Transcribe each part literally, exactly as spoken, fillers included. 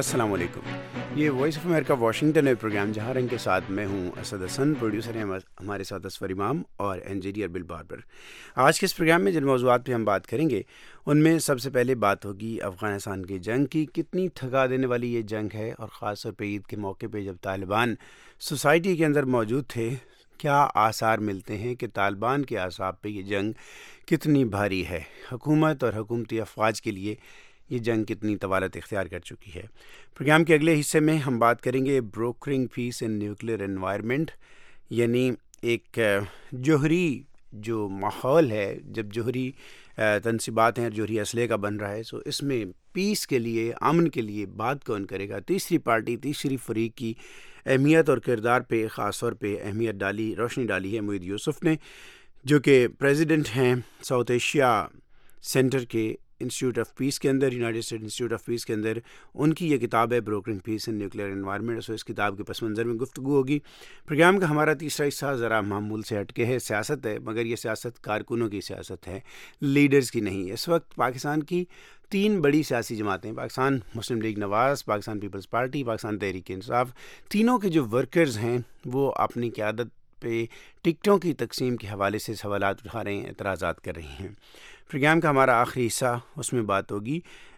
السلام علیکم. یہ وائس آف امریکہ واشنگٹن ہے پروگرام جہاں رنگ کے ساتھ میں ہوں اسد حسن. پروڈیوسر ہیں ہمارے ساتھ اسفر امام اور انجینئر بل باربر. آج کے اس پروگرام میں جن موضوعات پہ ہم بات کریں گے ان میں سب سے پہلے بات ہوگی افغانستان کی جنگ کی. کتنی تھکا دینے والی یہ جنگ ہے اور خاص طور پہ عید کے موقع پہ جب طالبان سوسائٹی کے اندر موجود تھے کیا آثار ملتے ہیں کہ طالبان کے اعصاب پہ یہ جنگ کتنی بھاری ہے. حکومت اور حکومتی افواج کے لیے یہ جنگ کتنی طوالت اختیار کر چکی ہے. پروگرام کے اگلے حصے میں ہم بات کریں گے بروکرنگ پیس ان نیوکلیئر انوائرمنٹ، یعنی ایک جوہری جو ماحول ہے جب جوہری تنصیبات ہیں، جوہری اسلحے کا بن رہا ہے، سو اس میں پیس کے لیے، امن کے لیے بات کون کرے گا. تیسری پارٹی، تیسری فریق کی اہمیت اور کردار پہ خاص طور پہ اہمیت ڈالی، روشنی ڈالی ہے معید یوسف نے، جو کہ پریزیڈنٹ ہیں ساؤتھ ایشیا سینٹر کے انسٹیٹیوٹ آف پیس کے اندر، United State institute of peace کے اندر. ان کی یہ کتاب ہے بروکرنگ پیس ان نیوکلیئر انوائرمنٹ. سو اس کتاب کے پس منظر میں گفتگو ہوگی. پروگرام کا ہمارا تیسرا حصہ ذرا معمول سے ہٹ کے ہے، سیاست ہے، مگر یہ سیاست کارکنوں کی سیاست ہے، لیڈرز کی نہیں. اس وقت پاکستان کی تین بڑی سیاسی جماعتیں، پاکستان مسلم لیگ نواز، پاکستان پیپلز پارٹی، پاکستان تحریک انصاف، تینوں کے جو ورکرز ہیں وہ اپنی قیادت پہ ٹکٹوں کی تقسیم کے حوالے سے سوالات اٹھا رہے ہیں، اعتراضات کر رہے ہیں. پروگرام کا ہمارا آخری حصہ اس میں بات ہوگی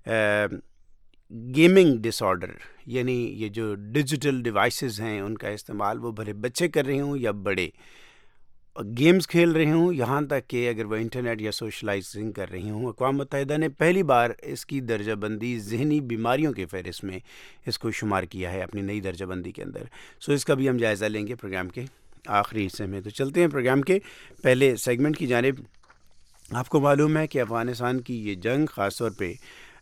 گیمنگ ڈس آرڈر، یعنی یہ جو ڈیجیٹل ڈیوائسز ہیں ان کا استعمال وہ بھلے بچے کر رہے ہوں یا بڑے، گیمز کھیل رہے ہوں، یہاں تک کہ اگر وہ انٹرنیٹ یا سوشلائزنگ کر رہے ہوں. اقوام متحدہ نے پہلی بار اس کی درجہ بندی ذہنی بیماریوں کے فہرست میں اس کو شمار کیا ہے اپنی نئی درجہ بندی کے اندر. سو اس کا بھی ہم جائزہ لیں گے پروگرام کے آخری حصے میں. تو چلتے ہیں پروگرام کے پہلے سیگمنٹ کی جانب. آپ کو معلوم ہے کہ افغانستان کی یہ جنگ خاص طور پہ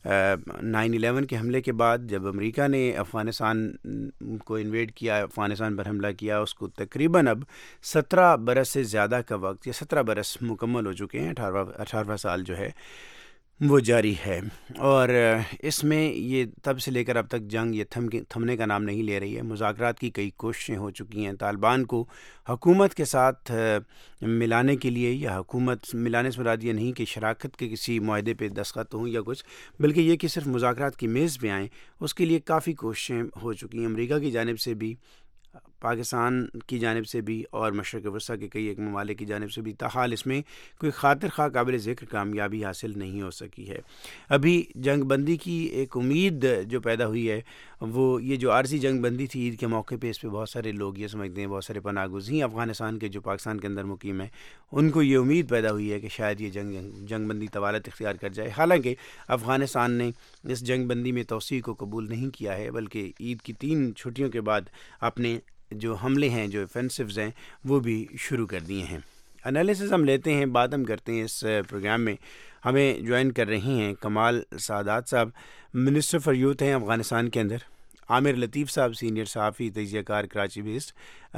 نائن الیون کے حملے کے بعد جب امریکہ نے افغانستان کو انویڈ کیا، افغانستان پر حملہ کیا، اس کو تقریباً اب سترہ برس سے زیادہ کا وقت یا سترہ برس مکمل ہو چکے ہیں. اٹھارہ اٹھارہ سال جو ہے وہ جاری ہے، اور اس میں یہ تب سے لے کر اب تک جنگ یہ تھم تھمنے کا نام نہیں لے رہی ہے. مذاکرات کی کئی کوششیں ہو چکی ہیں طالبان کو حکومت کے ساتھ ملانے کے لیے، یا حکومت ملانے سے مراد یہ نہیں کہ شراکت کے کسی معاہدے پہ دستخط ہوں یا کچھ، بلکہ یہ کہ صرف مذاکرات کی میز پہ آئیں. اس کے لیے کافی کوششیں ہو چکی ہیں امریکہ کی جانب سے بھی، پاکستان کی جانب سے بھی، اور مشرق وسطیٰ کے کئی ایک ممالک کی جانب سے بھی. تاحال اس میں کوئی خاطر خواہ قابل ذکر کامیابی حاصل نہیں ہو سکی ہے. ابھی جنگ بندی کی ایک امید جو پیدا ہوئی ہے، وہ یہ جو عارضی جنگ بندی تھی عید کے موقع پہ، اس پہ بہت سارے لوگ یہ سمجھتے ہیں، بہت سارے پناہ گزین افغانستان کے جو پاکستان کے اندر مقیم ہیں، ان کو یہ امید پیدا ہوئی ہے کہ شاید یہ جنگ جنگ بندی طوالت اختیار کر جائے. حالانکہ افغانستان نے اس جنگ بندی میں توسیع کو قبول نہیں کیا ہے، بلکہ عید کی تین چھٹیوں کے بعد اپنے جو حملے ہیں، جو افینسوز ہیں، وہ بھی شروع کر دیے ہیں. انالیسز ہم لیتے ہیں، بات ہم کرتے ہیں اس پروگرام میں. ہمیں جوائن کر رہے ہیں کمال سادات صاحب، منسٹر فار یوتھ ہیں افغانستان کے اندر. عامر لطیف صاحب سینئر صحافی، تجزیہ کار، کراچی بیسڈ،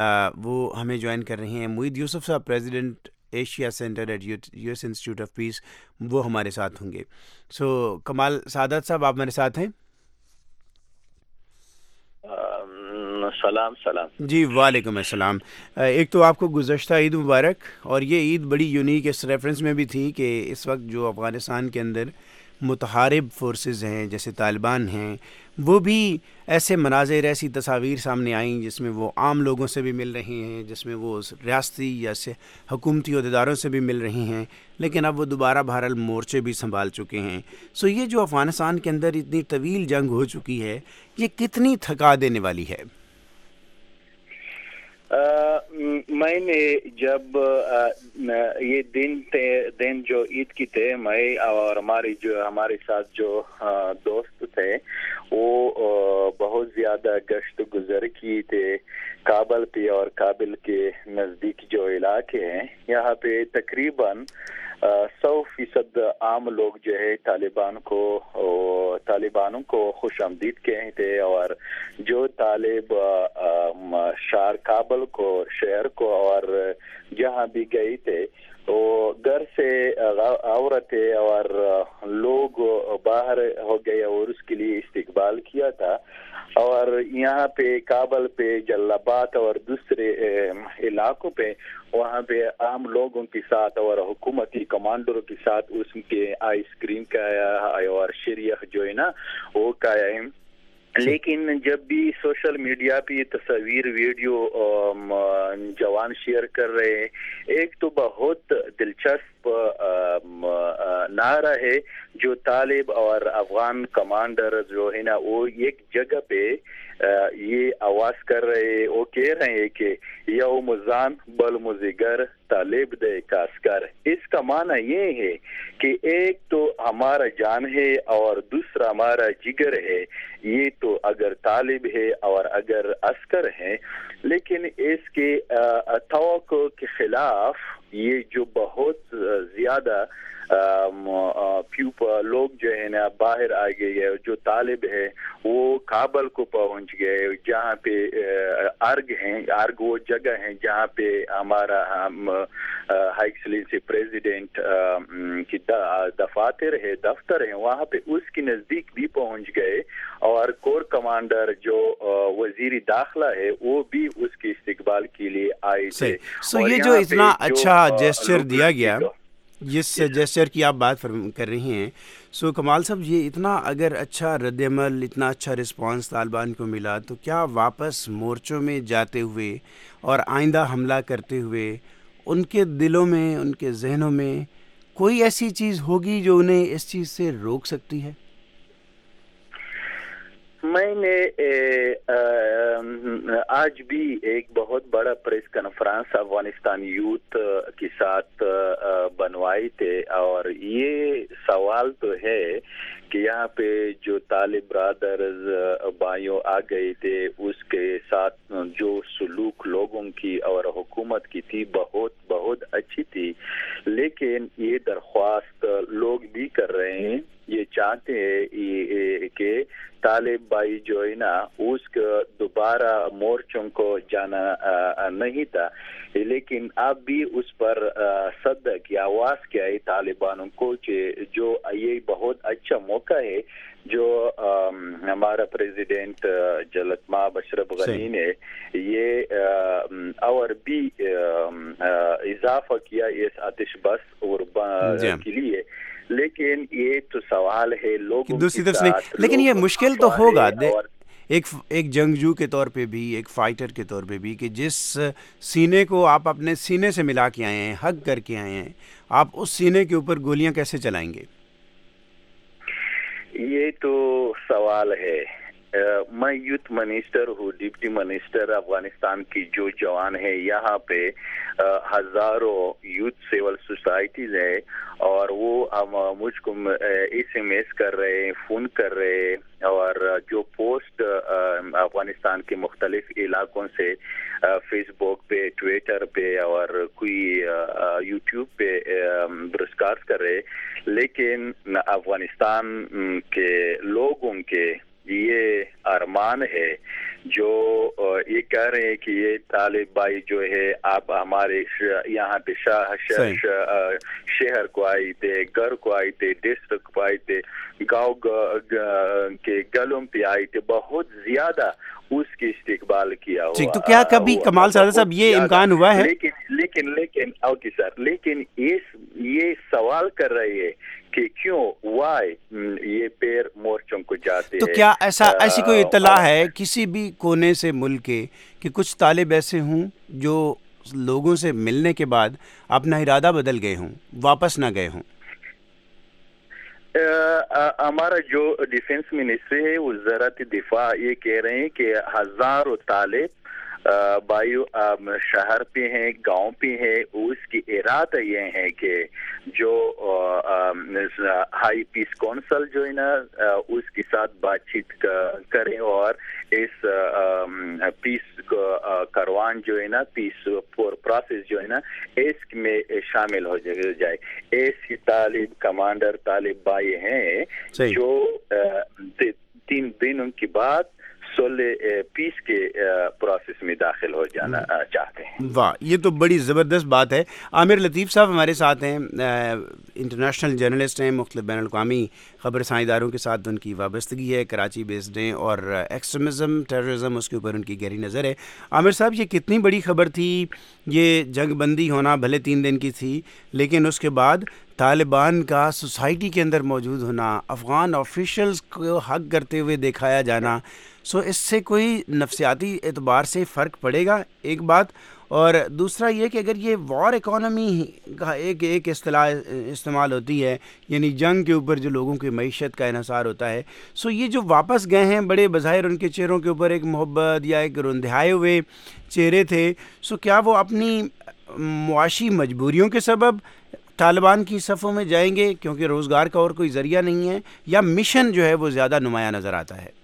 وہ ہمیں جوائن کر رہے ہیں. معید یوسف صاحب president Asia centre at U S institute of peace, وہ ہمارے ساتھ ہوں گے. سو کمال سادات صاحب آپ میرے ساتھ ہیں؟ سلام سلام جی وعلیکم السلام. ایک تو آپ کو گزشتہ عید مبارک. اور یہ عید بڑی یونیک اس ریفرنس میں بھی تھی کہ اس وقت جو افغانستان کے اندر متحارب فورسز ہیں جیسے طالبان ہیں، وہ بھی ایسے مناظر، ایسی تصاویر سامنے آئیں جس میں وہ عام لوگوں سے بھی مل رہے ہیں، جس میں وہ ریاستی یا سے حکومتی عہدیداروں سے بھی مل رہے ہیں، لیکن اب وہ دوبارہ بہرحال مورچے بھی سنبھال چکے ہیں. سو یہ جو افغانستان کے اندر اتنی طویل جنگ ہو چکی ہے، یہ کتنی تھکا دینے والی ہے؟ میں نے جب یہ دن تھے دن جو عید کی تھے، میں اور ہماری جو ہمارے ساتھ جو دوست تھے وہ بہت زیادہ گشت گزر کی تھے کابل پہ اور کابل کے نزدیک جو علاقے ہیں. یہاں پہ تقریباً سو فیصد عام لوگ جو ہے طالبان کو طالبانوں کو خوش آمدید کہتے تھے، اور جو طالب شہر کابل کو شہر کو اور جہاں بھی گئے تھے وہ گھر سے عورتیں اور لوگ باہر ہو گئے اور اس کے لیے استقبال کیا تھا. اور یہاں پہ کابل پہ جلال آباد اور دوسرے علاقوں پہ وہاں پہ عام لوگوں کے ساتھ اور حکومتی کمانڈروں کے ساتھ اس کے آئس کریم کا اور شریخ جو ہے نا وہ کا لیکن جب بھی سوشل میڈیا پہ تصویر ویڈیو جوان شیئر کر رہے ہیں، ایک تو بہت دلچسپ نعرہ ہے جو طالب اور افغان کمانڈر جو ہے نا وہ ایک جگہ پہ یہ آواز کر رہے، وہ کہہ رہے ہیں کہ یوم زان بل مزگر طالب دے کاسکر. اس کا معنی یہ ہے کہ ایک تو ہمارا جان ہے اور دوسرا ہمارا جگر ہے. یہ تو اگر طالب ہے اور اگر عسکر ہے، لیکن اس کے توقع کے خلاف یہ جو بہت زیادہ پیوپا لوگ جو ہے نا باہر آ گئے، جو طالب ہے وہ کابل کو پہنچ گئے، جہاں پہ ارگ ہیں، ارگ وہ جگہ ہیں جہاں پہ ہمارا ہائی ایکسلنسی پریزیڈنٹ کی دفاتر ہے، دفتر ہیں، وہاں پہ اس کے نزدیک بھی پہنچ گئے، اور کور کمانڈر جو وزیر داخلہ ہے وہ بھی اس کے استقبال کے لیے آئے تھے. سو یہ جو اتنا اچھا جیسچر دیا گیا، جس جیسچر کی آپ بات کر رہی ہیں، سو کمال صاحب یہ اتنا اگر اچھا رد عمل، اتنا اچھا رسپانس طالبان کو ملا، تو کیا واپس مورچوں میں جاتے ہوئے اور آئندہ حملہ کرتے ہوئے ان کے دلوں میں، ان کے ذہنوں میں کوئی ایسی چیز ہوگی جو انہیں اس چیز سے روک سکتی ہے؟ میں نے آج بھی ایک بہت بڑا پریس کانفرنس افغانستان یوتھ کے ساتھ بنوائی تھے، اور یہ سوال تو ہے کہ یہاں پہ جو طالب برادرز بھائیوں آ گئے تھے، اس کے ساتھ جو سلوک لوگوں کی اور حکومت کی تھی بہت بہت اچھی تھی، لیکن یہ درخواست لوگ بھی کر رہے ہیں، یہ چاہتے ہیں کہ طالب بھائی جو ہے نا اس کو دوبارہ مورچوں کو جانا نہیں تھا، لیکن اب بھی اس پر صدق کی آواز کیا ہے طالبانوں کو کہ جو یہ بہت اچھا موقع ہے جو ہمارا پریزیڈنٹ جلت مآب اشرف غنی نے یہ اور بھی اضافہ کیا اس آتش بس اور کے لیے. لیکن یہ تو سوال ہے لوگوں دوسری طرف نہیں، لیکن یہ مشکل تو ہوگا ایک ایک جنگجو کے طور پہ بھی، ایک فائٹر کے طور پہ بھی، کہ جس سینے کو آپ اپنے سینے سے ملا کے آئے ہیں، حق کر کے آئے ہیں، آپ اس سینے کے اوپر گولیاں کیسے چلائیں گے؟ یہ تو سوال ہے. میں یوتھ منسٹر ہوں، ڈپٹی منسٹر افغانستان کی جو جوان ہے، یہاں پہ ہزاروں یوتھ سول سوسائٹیز ہیں، اور وہ مجھ کو ایس ایم ایس کر رہے ہیں، فون کر رہے ہیں، اور جو پوسٹ افغانستان کے مختلف علاقوں سے فیس بک پہ، ٹویٹر پہ اور کوئی یوٹیوب پہ برسکاسٹ کر رہے، لیکن افغانستان کے لوگوں کے یہ ارمان ہے جو یہ کہہ رہے ہیں کہ یہ طالب بھائی جو ہے آپ ہمارے یہاں پہ شہر کو آئے تھے، گھر کو آئے تھے، ڈسٹرکٹ کو آئے تھے، گاؤں کے گلوں پہ آئے تھے، بہت زیادہ اس کی استقبال کیا ہوا. تو کیا کبھی کمال سعادت صاحب یہ امکان ہوا ہے؟ لیکن لیکن لیکن اوکے سر، لیکن اس یہ سوال کر رہے ہیں کہ کیوں وائی یہ پیر مورچوں کو جاتے ہیں. تو کیا ایسا ایسی کوئی اطلاع ہے کسی بھی کونے سے ملک کے کہ کچھ طالب ایسے ہوں جو لوگوں سے ملنے کے بعد اپنا ارادہ بدل گئے ہوں، واپس نہ گئے ہوں؟ ہمارا جو ڈیفنس منسٹری ہے، وزارت دفاع، یہ کہہ رہے ہیں کہ ہزاروں طالب بھائیو شہر پہ ہیں، گاؤں پہ ہیں. اس کی ارادہ یہ ہے کہ جو ہائی پیس کونسل جو ہے نا اس کے ساتھ بات چیت کریں اور اس پیس کروان جو ہے نا، پیس پروسیس جو ہے نا اس میں شامل ہو جائے. ایسی طالب کمانڈر طالب بھائی ہیں جو تین دنوں کے بعد سولہ پیس کے پروسیس میں داخل ہو جانا چاہتے ہیں. واہ، یہ تو بڑی زبردست بات ہے. عامر لطیف صاحب ہمارے ساتھ ہیں، انٹرنیشنل جرنلسٹ ہیں, مختلف بین الاقوامی خبر رساں اداروں کے ساتھ ان کی وابستگی ہے, کراچی بیسڈ ہیں, اور ایکسٹریمزم ٹیررزم اس کے اوپر ان کی گہری نظر ہے. عامر صاحب, یہ کتنی بڑی خبر تھی یہ جنگ بندی ہونا, بھلے تین دن کی تھی لیکن اس کے بعد طالبان کا سوسائٹی کے اندر موجود ہونا, افغان آفیشلز کو حق کرتے ہوئے دکھایا جانا, سو اس سے کوئی نفسیاتی اعتبار سے فرق پڑے گا, ایک بات. اور دوسرا یہ کہ اگر یہ وار اکانومی کا ایک ایک اصطلاح استعمال ہوتی ہے, یعنی جنگ کے اوپر جو لوگوں کی معیشت کا انحصار ہوتا ہے, سو یہ جو واپس گئے ہیں بڑے بظاہر ان کے چہروں کے اوپر ایک محبت یا ایک رندھائے ہوئے چہرے تھے, سو کیا وہ اپنی معاشی مجبوریوں کے سبب طالبان کی صفوں میں جائیں گے کیونکہ روزگار کا اور کوئی ذریعہ نہیں ہے, یا مشن جو ہے وہ زیادہ نمایاں نظر آتا ہے؟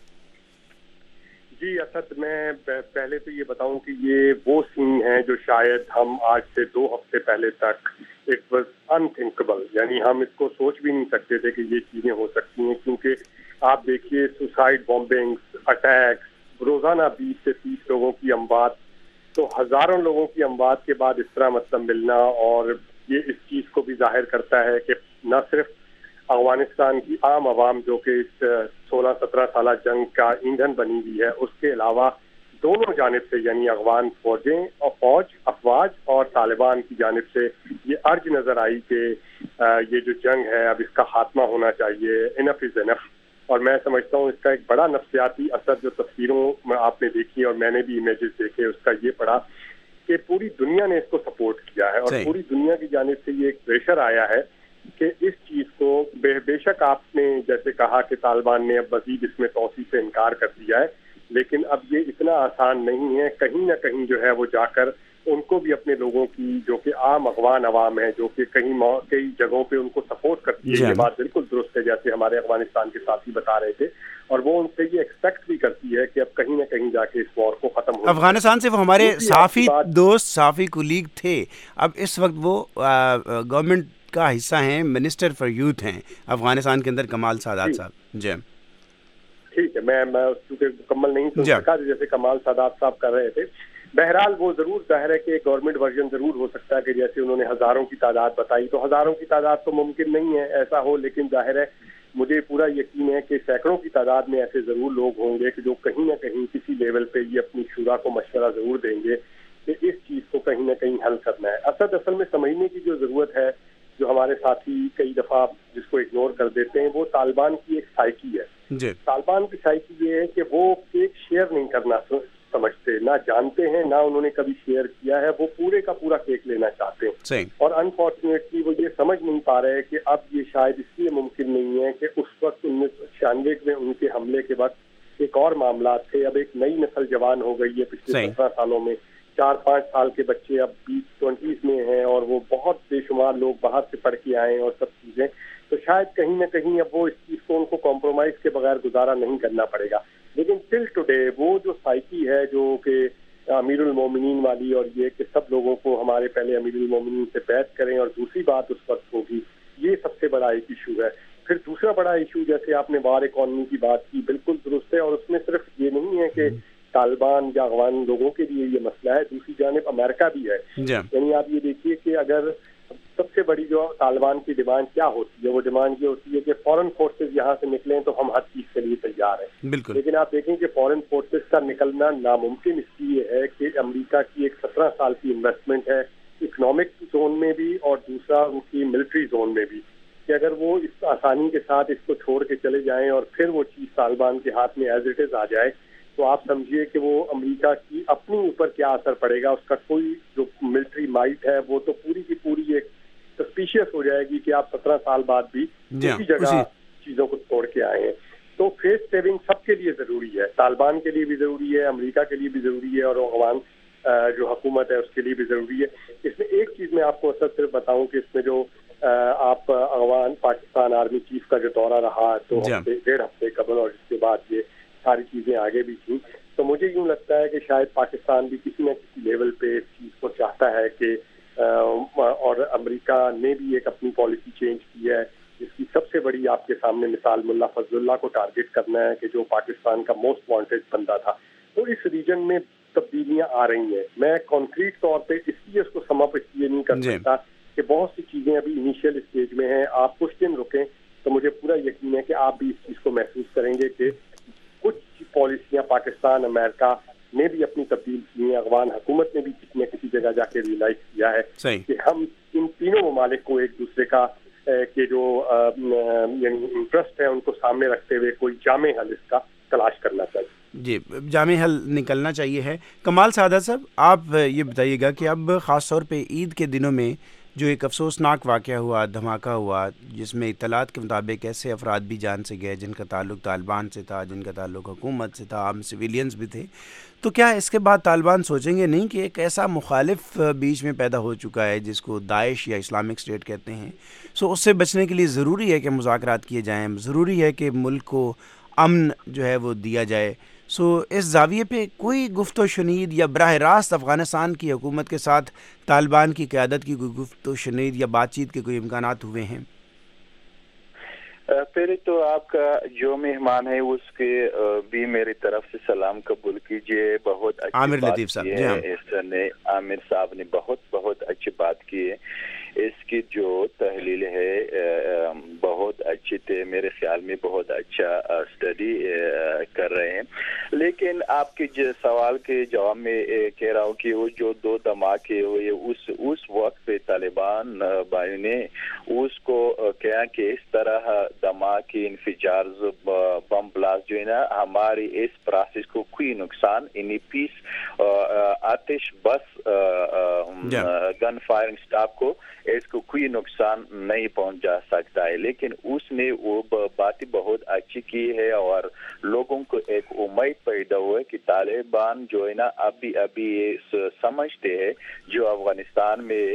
جی اسد, میں پہلے تو یہ بتاؤں کہ یہ وہ سین ہیں جو شاید ہم آج سے دو ہفتے پہلے تک اٹ واز انتھنکبل, یعنی ہم اس کو سوچ بھی نہیں سکتے تھے کہ یہ چیزیں ہو سکتی ہیں, کیونکہ آپ دیکھیے سوسائڈ بامبنگز, اٹیکس, روزانہ بیس سے تیس لوگوں کی اموات, تو ہزاروں لوگوں کی اموات کے بعد اس طرح مطلب ملنا, اور یہ اس چیز کو بھی ظاہر کرتا ہے کہ نہ صرف افغانستان کی عام عوام جو کہ اس سولہ سترہ سالہ جنگ کا ایندھن بنی ہوئی ہے, اس کے علاوہ دونوں جانب سے یعنی افغان فوجیں اور فوج افواج اور طالبان کی جانب سے یہ عرض نظر آئی کہ یہ جو جنگ ہے اب اس کا خاتمہ ہونا چاہیے, انف از انف. اور میں سمجھتا ہوں اس کا ایک بڑا نفسیاتی اثر جو تصویروں میں آپ نے دیکھی اور میں نے بھی امیجز دیکھے, اس کا یہ پڑا کہ پوری دنیا نے اس کو سپورٹ کیا ہے, اور پوری دنیا کی جانب سے یہ ایک پریشر آیا ہے کہ اس چیز کو بے بے شک آپ نے جیسے کہا کہ طالبان نے اب مزید اس میں توسیع سے انکار کر دیا ہے, لیکن اب یہ اتنا آسان نہیں ہے, کہیں نہ کہیں جو ہے وہ جا کر ان کو بھی اپنے لوگوں کی جو کہ عام افغان عوام ہے جو کہ کہیں کئی جگہوں پہ ان کو سپورٹ کرتی ہے, یہ بات بالکل درست ہے جیسے ہمارے افغانستان کے ساتھی بتا رہے تھے, اور وہ ان سے یہ ایکسپیکٹ بھی کرتی ہے کہ اب کہیں نہ کہیں جا کے اس وار کو ختم ہو. افغانستان سے وہ ہمارے صحافی دوست, صحافی کولیگ تھے, اب اس وقت وہ گورنمنٹ کا حصہ ہیں, منسٹر فار یوتھ ہیں افغانستان کے اندر, کمال سادات صاحب. جی ٹھیک ہے, میں میں چونکہ مکمل نہیں سن سکا جیسے کمال سادات صاحب کر رہے تھے. بہرحال وہ ضرور ظاہر ہے کہ ایک گورنمنٹ ورژن ضرور ہو سکتا ہے کہ جیسے انہوں نے ہزاروں کی تعداد بتائی, تو ہزاروں کی تعداد تو ممکن نہیں ہے ایسا ہو, لیکن ظاہر ہے مجھے پورا یقین ہے کہ سینکڑوں کی تعداد میں ایسے ضرور لوگ ہوں گے کہ جو کہیں نہ کہیں کسی لیول پہ یہ اپنی شورا کو مشورہ ضرور دیں گے کہ اس چیز کو کہیں نہ کہیں حل کرنا ہے. اسد اصل میں سمجھنے کی جو ضرورت ہے, جو ہمارے ساتھی کئی دفعہ جس کو اگنور کر دیتے ہیں, وہ طالبان کی ایک سائیکی ہے. طالبان کی سائیکی یہ ہے کہ وہ کیک شیئر نہیں کرنا سمجھتے, نہ جانتے ہیں, نہ انہوں نے کبھی شیئر کیا ہے, وہ پورے کا پورا کیک لینا چاہتے ہیں. اور انفارچونیٹلی وہ یہ سمجھ نہیں پا رہے کہ اب یہ شاید اس لیے ممکن نہیں ہے کہ اس وقت انیس سو چھیانوے میں ان کے حملے کے وقت ایک اور معاملات تھے, اب ایک نئی نسل جوان ہو گئی ہے پچھلے سترہ سالوں میں, چار پانچ سال کے بچے اب بیس ٹوینٹیز میں ہیں, اور وہ بہت بے شمار لوگ باہر سے پڑھ کے آئے ہیں اور سب چیزیں, تو شاید کہیں نہ کہیں اب وہ اس چیز کو ان کو کمپرومائز کے بغیر گزارا نہیں کرنا پڑے گا. لیکن ٹل ٹوڈے وہ جو سائیکی ہے جو کہ امیر المومنین والی, اور یہ کہ سب لوگوں کو ہمارے پہلے امیر المومنین سے بیعت کریں اور دوسری بات اس وقت ہوگی, یہ سب سے بڑا ایک ایشو ہے. پھر دوسرا بڑا ایشو جیسے آپ نے وار اکانومی کی بات کی, بالکل درست ہے, اور اس میں صرف یہ نہیں ہے کہ طالبان یا افغان لوگوں کے لیے یہ مسئلہ ہے, دوسری جانب امریکہ بھی ہے. یعنی آپ یہ دیکھیے کہ اگر سب سے بڑی جو طالبان کی ڈیمانڈ کیا ہوتی ہے, وہ ڈیمانڈ یہ ہوتی ہے کہ فورن فورسز یہاں سے نکلیں تو ہم ہر چیز کے لیے تیار ہیں. لیکن آپ دیکھیں کہ فورن فورسز کا نکلنا ناممکن اس لیے ہے کہ امریکہ کی ایک سترہ سال کی انویسٹمنٹ ہے اکنامک زون میں بھی, اور دوسرا ان کی ملٹری زون میں بھی, کہ اگر وہ اس آسانی کے ساتھ اس کو چھوڑ کے چلے جائیں اور پھر وہ چیز طالبان کے ہاتھ میں ایز اٹ از آ جائے, تو آپ سمجھیے کہ وہ امریکہ کی اپنی اوپر کیا اثر پڑے گا. اس کا کوئی جو ملٹری مائٹ ہے وہ تو پوری کی پوری ایک سسپیشیس ہو جائے گی کہ آپ سترہ سال بعد بھی اسی جگہ چیزوں کو توڑ کے آئے ہیں. تو فیس سیونگ سب کے لیے ضروری ہے, طالبان کے لیے بھی ضروری ہے, امریکہ کے لیے بھی ضروری ہے, اور افغان جو حکومت ہے اس کے لیے بھی ضروری ہے. اس میں ایک چیز میں آپ کو اصل صرف بتاؤں کہ اس میں جو آپ افغان پاکستان آرمی چیف کا جو دورہ رہا دو ہفتے ڈیڑھ ہفتے قبل, اور اس کے بعد یہ ساری چیزیں آگے بھی تھیں, تو مجھے یوں لگتا ہے کہ شاید پاکستان بھی کسی نہ کسی لیول پہ اس چیز کو چاہتا ہے کہ, اور امریکہ نے بھی ایک اپنی پالیسی چینج کی ہے جس کی سب سے بڑی آپ کے سامنے مثال ملا فضل اللہ کو ٹارگٹ کرنا ہے کہ جو پاکستان کا موسٹ وانٹیڈ بندہ تھا. تو اس ریجن میں تبدیلیاں آ رہی ہیں. میں کانکریٹ طور پہ اس لیے اس کو سم اپ اس لیے نہیں کر سکتا کہ بہت سی چیزیں چیزیں ابھی انیشیل اسٹیج میں ہیں. آپ کچھ دن رکیں تو مجھے پورا یقین ہے کہ آپ بھی اس چیز کو محسوس کریں گے کہ کچھ پالیسیاں پاکستان امریکہ نے بھی اپنی تبدیل کی ہیں. افغان حکومت نے بھی کسی نہ کسی جگہ جا کے ریئلائز کیا ہے کہ ہم ان تینوں ممالک کو ایک دوسرے کا کے جو یعنی انٹرسٹ ہے ان کو سامنے رکھتے ہوئے کوئی جامع حل اس کا تلاش کرنا چاہیے. جی, جامع حل نکلنا چاہیے ہے. کمال سعادت صاحب, آپ یہ بتائیے گا کہ اب خاص طور پہ عید کے دنوں میں جو ایک افسوسناک واقعہ ہوا, دھماکہ ہوا, جس میں اطلاعات کے مطابق ایسے افراد بھی جان سے گئے جن کا تعلق طالبان سے تھا, جن کا تعلق حکومت سے تھا, عام سویلینز بھی تھے, تو کیا اس کے بعد طالبان سوچیں گے نہیں کہ ایک ایسا مخالف بیچ میں پیدا ہو چکا ہے جس کو داعش یا اسلامک اسٹیٹ کہتے ہیں, سو اس سے بچنے کے لیے ضروری ہے کہ مذاکرات کیے جائیں, ضروری ہے کہ ملک کو امن جو ہے وہ دیا جائے. سو اس زاویے پہ کوئی گفت و شنید یا براہ راست افغانستان کی حکومت کے ساتھ طالبان کی قیادت کی کوئی گفت و شنید یا بات چیت کے کوئی امکانات ہوئے ہیں؟ پہلے تو آپ کا جو مہمان ہے اس کے بھی میری طرف سے سلام قبول کیجیے. بہت اچھی عامر بات لطیف صاحب کی ہے اس نے, عامر صاحب نے بہت بہت اچھی بات کی ہے. اس کی جو تحلیل ہے بہت اچھی تھے, میرے خیال میں بہت اچھا اسٹڈی کر رہے ہیں. لیکن آپ کے سوال کے جواب میں کہہ رہا ہوں کہ وہ جو دو دھماکے ہوئے اس اس وقت پہ طالبان بھائی نے اس کو کیا کہ اس طرح دھماکے, انفجار, بم بلاسٹ جو ہے نا ہماری اس پروسیس کو کوئی نقصان, یعنی پیس آتش بس گن فائرنگ اسٹاف کو اس کو کوئی نقصان نہیں پہنچا سکتا ہے. لیکن اس نے وہ باتیں بہت اچھی کی ہے اور لوگوں کو ایک امید پیدا ہوا ہے کہ طالبان جو ہے نا ابھی ابھی یہ سمجھتے ہیں جو افغانستان میں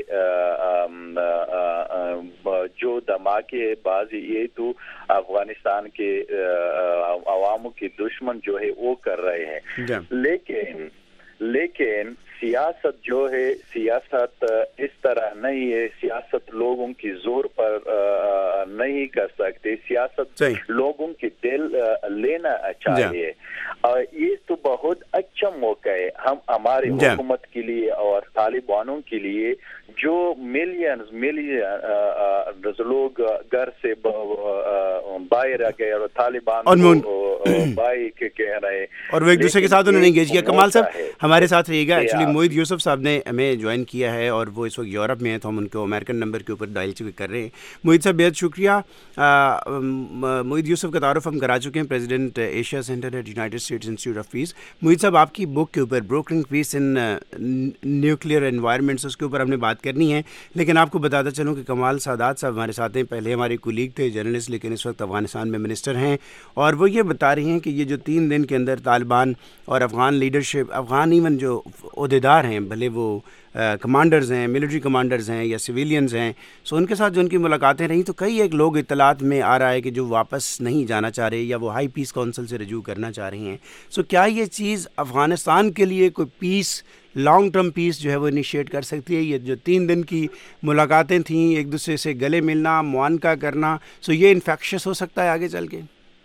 جو دھماکے بازی یہ تو افغانستان کے عواموں کے دشمن جو ہے وہ کر رہے ہیں. لیکن لیکن سیاست جو ہے سیاست اس طرح نہیں ہے, سیاست لوگوں کی زور پر نہیں کر سکتے, سیاست لوگوں کی دل لینا چاہیے. اور یہ تو بہت اچھا موقع ہے ہم ہماری حکومت کے لیے اور طالبانوں کے لیے جو ملینز ملین لوگ گھر سے باہر آ گئے اور طالبان بائی کے کہہ رہے اور وہ ایک دوسرے کے ساتھ انہوں نے انگیج کیا. کمال صاحب ہمارے ساتھ رہیے گا. ایکچولی موعید یوسف صاحب نے ہمیں جوائن کیا ہے اور وہ اس وقت یورپ میں ہیں, تو ہم ان کو امریکن نمبر کے اوپر ڈائل کر رہے ہیں. موعید صاحب بہت شکریہ. موعید یوسف کا تعارف ہم کرا چکے ہیں, president Asia centre at United States institute of peace. Moeed صاحب آپ کی بک کے اوپر بروکرنگ پیس ان نیوکلیئر انوائرمنٹس, اس کے اوپر ہم نے بات کرنی ہے. لیکن آپ کو بتاتا چلوں کہ کمال سعادت صاحب ہمارے ساتھ ہیں, پہلے ہمارے کولیگ تھے جرنلسٹ, لیکن اس وقت افغانستان میں منسٹر ہیں, اور وہ یہ بتا رہی ہیں کہ یہ جو تین دن کے اندر طالبان اور افغان لیڈرشپ, افغان ایون جو عہدیدار ہیں, بھلے وہ کمانڈرز ہیں, ملٹری کمانڈرز ہیں یا سویلینز ہیں, سو ان کے ساتھ جو ان کی ملاقاتیں رہیں, تو کئی ایک لوگ اطلاعات میں آ رہا ہے کہ جو واپس نہیں جانا چاہ رہے یا وہ ہائی پیس کونسل سے رجوع کرنا چاہ رہی ہیں. سو کیا یہ چیز افغانستان کے لیے کوئی پیس, لانگ ٹرم پیس جو ہے وہ انیشیٹ کر سکتی ہے؟ یہ جو تین دن کی ملاقاتیں تھیں, ایک دوسرے سے گلے ملنا, معانقہ کرنا, سو یہ انفیکشس ہو سکتا ہے آگے چل کے؟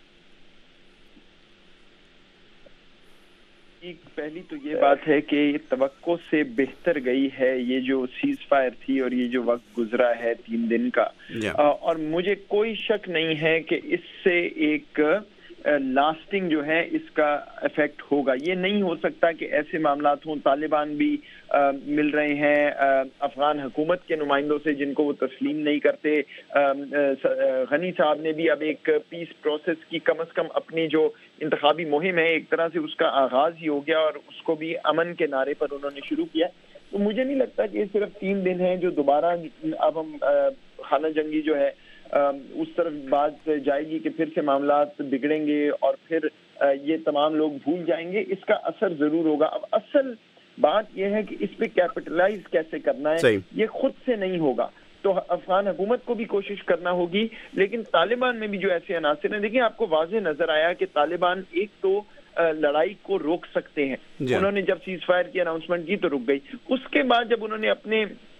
پہلی تو یہ بات ہے کہ توقع سے بہتر گئی ہے یہ جو سیز فائر تھی اور یہ جو وقت گزرا ہے تین دن کا, اور مجھے کوئی شک نہیں ہے کہ اس سے ایک لاسٹنگ جو ہے اس کا افیکٹ ہوگا. یہ نہیں ہو سکتا کہ ایسے معاملات ہوں. طالبان بھی مل رہے ہیں افغان حکومت کے نمائندوں سے جن کو وہ تسلیم نہیں کرتے. غنی صاحب نے بھی اب ایک پیس پروسیس کی کم از کم اپنی جو انتخابی مہم ہے ایک طرح سے اس کا آغاز ہی ہو گیا, اور اس کو بھی امن کے نعرے پر انہوں نے شروع کیا. تو مجھے نہیں لگتا کہ یہ صرف تین دن ہیں جو دوبارہ اب ہم خانہ جنگی جو ہے اس طرف بات جائے گی کہ پھر سے معاملات بگڑیں گے اور پھر یہ تمام لوگ بھول جائیں گے. اس کا اثر ضرور ہوگا. اب اصل بات یہ ہے کہ اس پہ کیپٹلائز کیسے کرنا ہے, یہ خود سے نہیں ہوگا. تو افغان حکومت کو بھی کوشش کرنا ہوگی, لیکن طالبان میں بھی جو ایسے عناصر ہیں, دیکھیں آپ کو واضح نظر آیا کہ طالبان ایک تو لڑائی کو روک سکتے ہیں. انہوں نے جب سیز فائر کی اناؤنسمنٹ کی تو رک گئی. اس کے بعد جب انہوں نے اپنے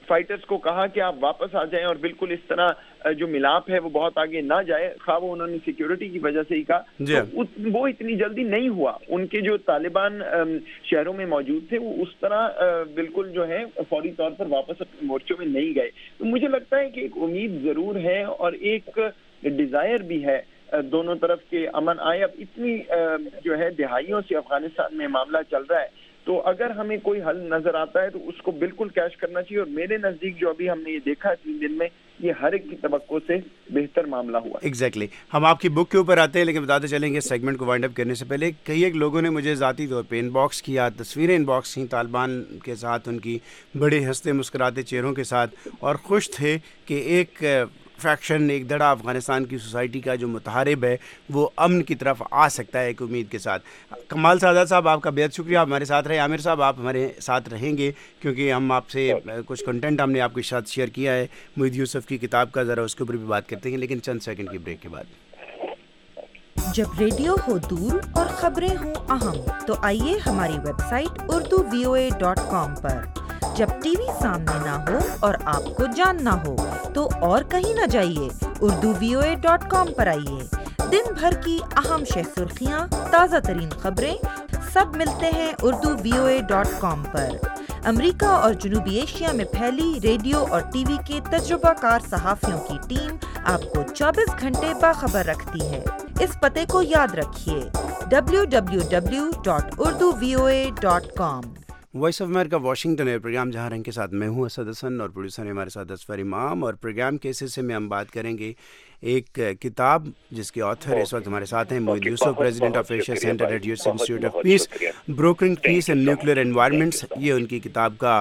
فائٹرز کو کہا کہ آپ واپس آ جائیں اور بالکل اس طرح جو ملاپ ہے وہ بہت آگے نہ جائے، خواہ وہ انہوں نے سیکیورٹی کی وجہ سے ہی کہا، تو وہ اتنی جلدی نہیں ہوا. ان کے جو طالبان شہروں میں موجود تھے وہ اس طرح بالکل جو ہے فوری طور پر واپس اپنے مورچوں میں نہیں گئے. تو مجھے لگتا ہے کہ ایک امید ضرور ہے اور ایک ڈیزائر بھی ہے دونوں طرف کے امن آئے. اب اتنی جو ہے دہائیوں سے افغانستان میں معاملہ چل رہا ہے، تو اگر ہمیں کوئی حل نظر آتا ہے تو اس کو بالکل کیش کرنا چاہیے. اور میرے نزدیک جو ابھی ہم نے یہ دیکھا تین دن میں، یہ ہر ایک کی توقع سے بہتر معاملہ ہوا. Exactly exactly. ہم آپ کی بک کے اوپر آتے ہیں، لیکن بتاتے چلیں گے سیگمنٹ کو وائنڈ اپ کرنے سے پہلے کئی ایک لوگوں نے مجھے ذاتی طور پہ ان باکس کیا، تصویریں ان باکس کی طالبان کے ساتھ، ان کی بڑے ہنستے مسکراتے چہروں کے ساتھ، اور خوش تھے کہ ایک فیکشن، ایک دڑا افغانستان کی سوسائٹی کا جو متحارب ہے وہ امن کی طرف آ سکتا ہے ایک امید کے ساتھ. کمال سعادت صاحب، آپ کا بہت شکریہ، آپ ہمارے ساتھ رہے. عامر صاحب، آپ ہمارے ساتھ رہیں گے کیونکہ ہم آپ سے کچھ کنٹینٹ ہم نے آپ کے ساتھ شیئر کیا ہے محیط یوسف کی کتاب کا، ذرا اس کے اوپر بھی بات کرتے ہیں، لیکن چند سیکنڈ کی بریک کے بعد. جب ریڈیو ہو دور اور خبریں ہوں اہم تو آئیے ہماری website Urdu V O A dot com پر. جب ٹی وی سامنے نہ ہو اور آپ کو جاننا ہو تو اور کہیں نہ جائیے، Urdu V O A dot com پر آئیے. دن بھر کی اہم شہ سرخیاں، تازہ ترین خبریں سب ملتے ہیں Urdu V O A dot com پر. امریکہ اور جنوبی ایشیا میں پھیلی ریڈیو اور ٹی وی کے تجربہ کار صحافیوں کی ٹیم آپ کو چوبیس گھنٹے باخبر رکھتی ہے. اس پتے کو یاد رکھیے، W W W dot Urdu V O A dot com. Voice of America Washington ہے پروگرام جہاں رنگ کے ساتھ میں ہوں اسد حسن، اور پروڈیوسر ہمارے ساتھ اسفر امام. اور پروگرام کے حصے میں ہم بات کریں گے ایک کتاب جس کے آتھر اس وقت ہمارے ساتھ ہیں Moeed Yusuf, president of Asia centre at U S institute of peace, brokering peace and nuclear environments. یہ ان کی کتاب کا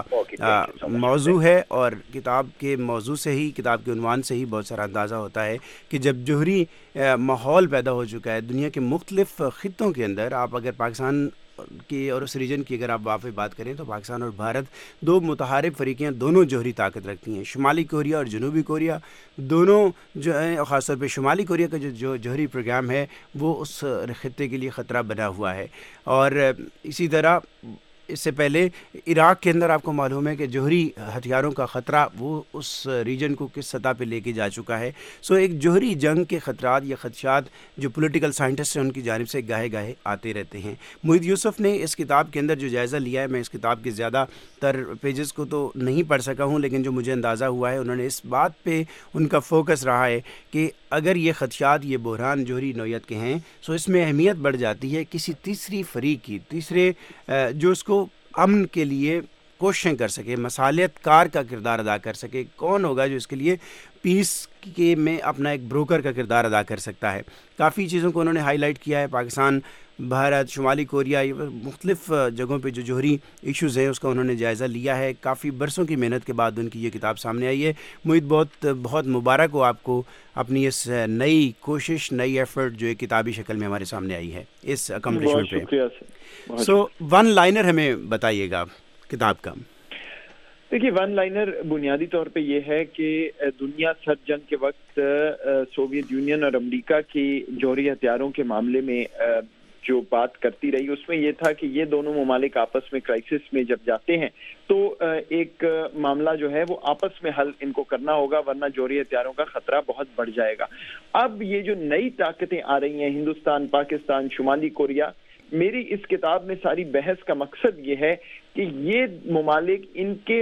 موضوع ہے، اور کتاب کے موضوع سے ہی، کتاب کے عنوان سے ہی بہت سارا اندازہ ہوتا ہے کہ جب جوہری ماحول پیدا ہو چکا ہے دنیا کے مختلف خطوں کے اندر. آپ اگر پاکستان کی اور اس ریجن کی اگر آپ واقعی بات کریں تو پاکستان اور بھارت دو متحارب فریقیں دونوں جوہری طاقت رکھتی ہیں. شمالی کوریا اور جنوبی کوریا دونوں جو ہیں، خاص طور پہ شمالی کوریا کا جو جوہری پروگرام ہے وہ اس خطے کے لیے خطرہ بنا ہوا ہے. اور اسی طرح اس سے پہلے عراق کے اندر آپ کو معلوم ہے کہ جوہری ہتھیاروں کا خطرہ وہ اس ریجن کو کس سطح پہ لے کے جا چکا ہے. سو ایک جوہری جنگ کے خطرات یا خدشات جو پولیٹیکل سائنٹسٹ ہیں ان کی جانب سے گاہے گاہے آتے رہتے ہیں. محیط یوسف نے اس کتاب کے اندر جو جائزہ لیا ہے، میں اس کتاب کے زیادہ تر پیجز کو تو نہیں پڑھ سکا ہوں، لیکن جو مجھے اندازہ ہوا ہے انہوں نے اس بات پہ ان کا فوکس رہا ہے کہ اگر یہ خدشات، یہ بحران جوہری نوعیت کے ہیں، سو اس میں اہمیت بڑھ جاتی ہے کسی تیسری فریق کی، تیسرے جو اس کو امن کے لیے کوششیں کر سکے، مصالحت کار کا کردار ادا کر سکے. کون ہوگا جو اس کے لیے پیس کے میں اپنا ایک بروکر کا کردار ادا کر سکتا ہے. کافی چیزوں کو انہوں نے ہائی لائٹ کیا ہے، پاکستان، بھارت، شمالی کوریا، مختلف جگہوں پہ جو جوہری ایشوز ہیں اس کا انہوں نے جائزہ لیا ہے. کافی برسوں کی محنت کے بعد ان کی یہ کتاب سامنے آئی ہے. محیط، بہت بہت مبارک ہو آپ کو اپنی اس نئی کوشش، نئی ایفرٹ جو ایک کتابی شکل میں ہمارے سامنے آئی ہے، اس اکمپلشمنٹ پہ. سو ون لائنر ہمیں بتائیے گا کتاب کا. دیکھیے، ون لائنر بنیادی طور پہ یہ ہے کہ دنیا سرد جنگ کے وقت سوویت یونین اور امریکہ کی جوہری ہتھیاروں کے معاملے میں جو بات کرتی رہی، اس میں یہ تھا کہ یہ دونوں ممالک آپس میں کرائسس میں جب جاتے ہیں تو ایک معاملہ جو ہے وہ آپس میں حل ان کو کرنا ہوگا، ورنہ جوہری ہتھیاروں کا خطرہ بہت بڑھ جائے گا. اب یہ جو نئی طاقتیں آ رہی ہیں، ہندوستان، پاکستان، شمالی کوریا، میری اس کتاب میں ساری بحث کا مقصد یہ ہے کہ یہ ممالک، ان کے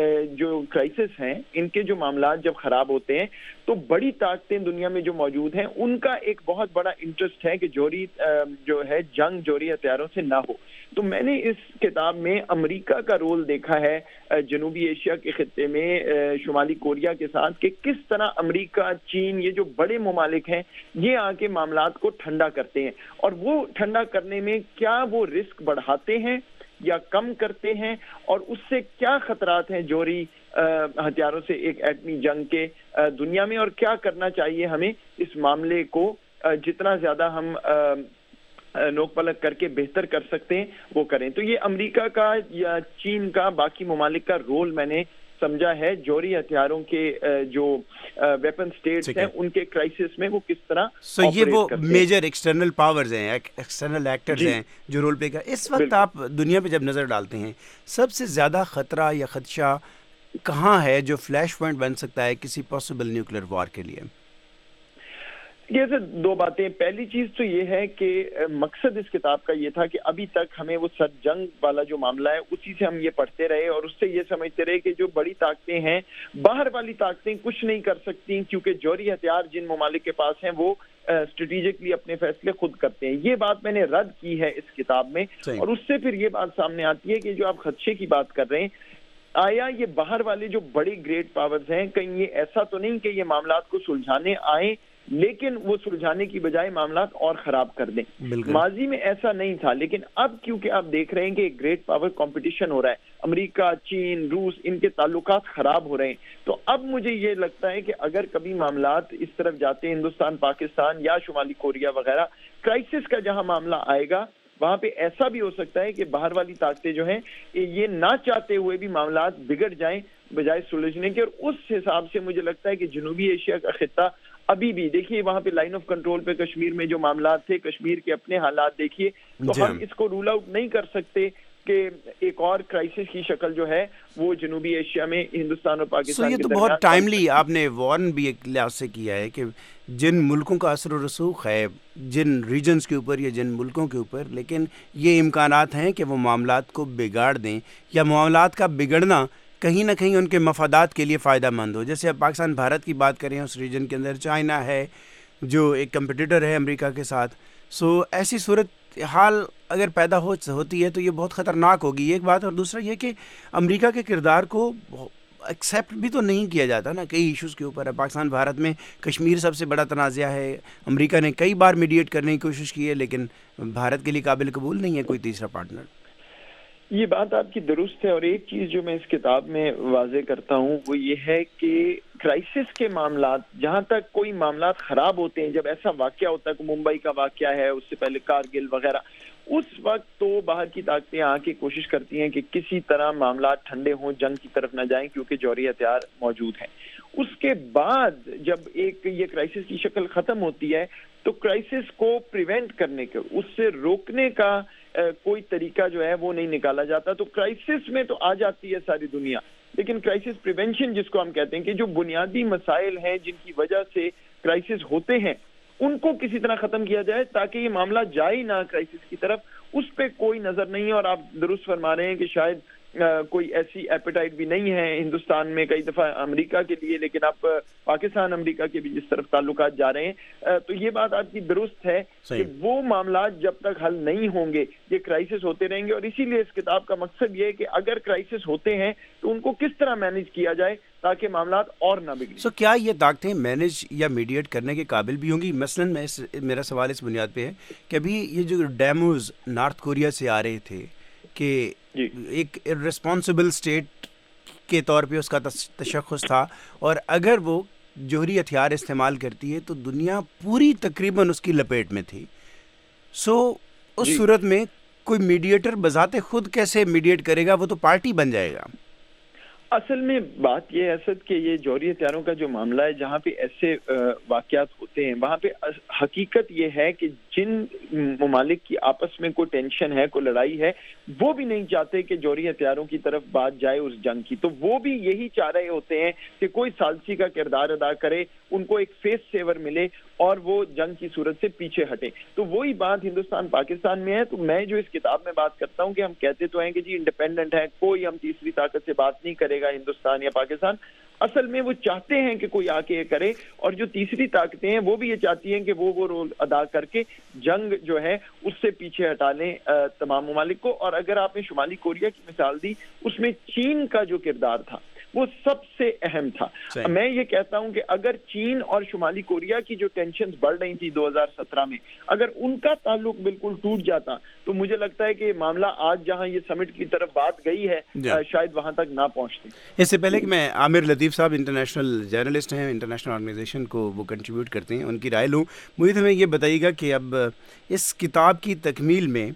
جو کرائسس ہیں، ان کے جو معاملات جب خراب ہوتے ہیں تو بڑی طاقتیں دنیا میں جو موجود ہیں ان کا ایک بہت بڑا انٹرسٹ ہے کہ جوہری جو ہے جنگ جوہری ہتھیاروں سے نہ ہو. تو میں نے اس کتاب میں امریکہ کا رول دیکھا ہے جنوبی ایشیا کے خطے میں شمالی کوریا کے ساتھ، کہ کس طرح امریکہ، چین، یہ جو بڑے ممالک ہیں یہ آ کے معاملات کو ٹھنڈا کرتے ہیں، اور وہ ٹھنڈا کرنے میں کیا وہ رسک بڑھاتے ہیں یا کم کرتے ہیں، اور اس سے کیا خطرات ہیں جوہری ہتھیاروں سے ایک ایٹمی جنگ کے دنیا میں، اور کیا کرنا چاہیے ہمیں اس معاملے کو جتنا زیادہ ہم نوک پلک کر کے بہتر کر سکتے ہیں وہ کریں. تو یہ امریکہ کا یا چین کا، باقی ممالک کا رول میں نے سمجھا ہے جوہری ہتھیاروں کے جو ویپن سٹیٹس ہیں ان کے کرائسس میں وہ کس طرح سو so یہ وہ میجر ایکسٹرنل پاورز ہیں، ایکسٹرنل ایکٹرز ہیں جو رول پلے کر. اس وقت آپ دنیا پہ جب نظر ڈالتے ہیں، سب سے زیادہ خطرہ یا خدشہ کہاں ہے جو فلیش پوائنٹ بن سکتا ہے کسی پاسبل نیوکلیر وار کے لیے؟ یہ سر دو باتیں. پہلی چیز تو یہ ہے کہ مقصد اس کتاب کا یہ تھا کہ ابھی تک ہمیں وہ سر جنگ والا جو معاملہ ہے اسی سے ہم یہ پڑھتے رہے اور اس سے یہ سمجھتے رہے کہ جو بڑی طاقتیں ہیں باہر والی طاقتیں کچھ نہیں کر سکتی کیونکہ جوہری ہتھیار جن ممالک کے پاس ہیں وہ اسٹریٹجکلی اپنے فیصلے خود کرتے ہیں. یہ بات میں نے رد کی ہے اس کتاب میں. اور اس سے پھر یہ بات سامنے آتی ہے کہ جو آپ خدشے کی بات کر رہے ہیں, آیا یہ باہر والے جو بڑی گریٹ پاورز ہیں کہیں یہ ایسا تو نہیں کہ یہ معاملات کو سلجھانے آئیں لیکن وہ سلجھانے کی بجائے معاملات اور خراب کر دیں. ماضی میں ایسا نہیں تھا, لیکن اب کیونکہ آپ دیکھ رہے ہیں کہ ایک گریٹ پاور کمپٹیشن ہو رہا ہے, امریکہ, چین, روس, ان کے تعلقات خراب ہو رہے ہیں, تو اب مجھے یہ لگتا ہے کہ اگر کبھی معاملات اس طرف جاتے ہیں ہندوستان, پاکستان یا شمالی کوریا وغیرہ, کرائسس کا جہاں معاملہ آئے گا وہاں پہ ایسا بھی ہو سکتا ہے کہ باہر والی طاقتیں جو ہیں یہ نہ چاہتے ہوئے بھی معاملات بگڑ جائیں بجائے سلجھنے کے. اور اس حساب سے مجھے لگتا ہے کہ جنوبی ایشیا کا خطہ ابھی بھی دیکھیے وہاں پہ لائن آف کنٹرول پہ کشمیر میں جو معاملات تھے, کشمیر کے اپنے حالات دیکھیے, تو ہم اس کو رول آؤٹ نہیں کر سکتے کہ ایک اور کرائسس کی شکل جو ہے وہ جنوبی ایشیا میں ہندوستان اور پاکستان یہ تو بہت ٹائملی آپ نے وارن بھی ایک لحاظ سے کیا ہے کہ جن ملکوں کا اثر و رسوخ ہے جن ریجنز کے اوپر یا جن ملکوں کے اوپر, لیکن یہ امکانات ہیں کہ وہ معاملات کو بگاڑ دیں یا معاملات کا بگڑنا کہیں نہ کہیں ان کے مفادات کے لیے فائدہ مند ہو. جیسے اب پاکستان بھارت کی بات کریں, اس ریجن کے اندر چائنا ہے جو ایک کمپٹیٹر ہے امریکہ کے ساتھ, سو ایسی صورت حال اگر پیدا ہو ہوتی ہے تو یہ بہت خطرناک ہوگی, ایک بات. اور دوسرا یہ کہ امریکہ کے کردار کو ایکسیپٹ بھی تو نہیں کیا جاتا نا کئی ایشوز کے اوپر. پاکستان بھارت میں کشمیر سب سے بڑا تنازعہ ہے, امریکہ نے کئی بار میڈیٹ کرنے کی کوشش کی ہے لیکن بھارت کے لیے قابل قبول نہیں ہے کوئی تیسرا پارٹنر. یہ بات آپ کی درست ہے. اور ایک چیز جو میں اس کتاب میں واضح کرتا ہوں وہ یہ ہے کہ کرائسس کے معاملات جہاں تک کوئی معاملات خراب ہوتے ہیں, جب ایسا واقعہ ہوتا ہے, ممبئی کا واقعہ ہے, اس سے پہلے کارگل وغیرہ, اس وقت تو باہر کی طاقتیں آ کے کوشش کرتی ہیں کہ کسی طرح معاملات ٹھنڈے ہوں, جنگ کی طرف نہ جائیں کیونکہ جوہری ہتھیار موجود ہیں. اس کے بعد جب ایک یہ کرائسس کی شکل ختم ہوتی ہے تو کرائسس کو پریونٹ کرنے کے, اس سے روکنے کا کوئی طریقہ جو ہے وہ نہیں نکالا جاتا. تو کرائسس میں تو آ جاتی ہے ساری دنیا, لیکن کرائسس پریونشن جس کو ہم کہتے ہیں کہ جو بنیادی مسائل ہیں جن کی وجہ سے کرائسس ہوتے ہیں ان کو کسی طرح ختم کیا جائے تاکہ یہ معاملہ جائے نہ کرائسس کی طرف, اس پہ کوئی نظر نہیں ہے. اور آپ درست فرما رہے ہیں کہ شاید کوئی ایسی ایپیٹائٹ بھی نہیں ہے ہندوستان میں کئی دفعہ امریکہ کے لیے, لیکن اب پاکستان امریکہ کے بھی جس طرف تعلقات جا رہے ہیں تو یہ بات آپ کی درست ہے کہ وہ معاملات جب تک حل نہیں ہوں گے یہ کرائسس ہوتے رہیں گے. اور اسی لیے اس کتاب کا مقصد یہ ہے کہ اگر کرائسس ہوتے ہیں تو ان کو کس طرح مینیج کیا جائے تاکہ معاملات اور نہ بگڑیں. سو کیا یہ طاقتیں مینیج یا میڈیٹ کرنے کے قابل بھی ہوں گی؟ مثلاً میں میرا سوال اس بنیاد پہ ہے کہ ابھی یہ جو ڈیموز نارتھ کوریا سے آ رہے تھے کہ ایک ریسپانسبل اسٹیٹ کے طور پہ اس کا تشخص تھا, اور اگر وہ جوہری ہتھیار استعمال کرتی ہے تو دنیا پوری تقریباً اس کی لپیٹ میں تھی. سو اس صورت میں کوئی میڈیٹر بذات خود کیسے میڈیٹ کرے گا, وہ تو پارٹی بن جائے گا. اصل میں بات یہ ہے اسد کہ یہ جوہری ہتھیاروں کا جو معاملہ ہے جہاں پہ ایسے واقعات ہوتے ہیں وہاں پہ حقیقت یہ ہے کہ جن ممالک کی آپس میں کوئی ٹینشن ہے, کوئی لڑائی ہے, وہ بھی نہیں چاہتے کہ جوہری ہتھیاروں کی طرف بات جائے اس جنگ کی. تو وہ بھی یہی چاہ رہے ہوتے ہیں کہ کوئی ثالثی کا کردار ادا کرے, ان کو ایک فیس سیور ملے اور وہ جنگ کی صورت سے پیچھے ہٹے. تو وہی بات ہندوستان پاکستان میں ہے. تو میں جو اس کتاب میں بات کرتا ہوں کہ ہم کہتے تو ہیں کہ جی انڈیپینڈنٹ ہے, کوئی ہم تیسری طاقت سے بات نہیں کرے گا ہندوستان یا پاکستان. اصل میں وہ چاہتے ہیں کہ کوئی آ کے یہ کرے, اور جو تیسری طاقتیں ہیں وہ بھی یہ چاہتی ہیں کہ وہ وہ رول ادا کر کے جنگ جو ہے اس سے پیچھے ہٹا لیں تمام ممالک کو. اور اگر آپ نے شمالی کوریا کی مثال دی, اس میں چین کا جو کردار تھا وہ سب سے اہم تھا. میں یہ کہتا ہوں کہ اگر چین اور شمالی کوریا کی جو ٹینشنز بڑھ رہی تھی دو ہزار سترہ میں, اگر ان کا تعلق بالکل ٹوٹ جاتا تو مجھے لگتا ہے کہ معاملہ آج جہاں یہ سمٹ کی طرف بات گئی ہے شاید وہاں تک نہ پہنچتی. اس سے پہلے کہ میں عامر لطیف صاحب انٹرنیشنل جرنلسٹ ہیں, انٹرنیشنل آرگنائزیشن کو وہ کنٹریبیوٹ کرتے ہیں, ان کی رائے لوں. مجھے ہمیں یہ بتائیے گا کہ اب اس کتاب کی تکمیل میں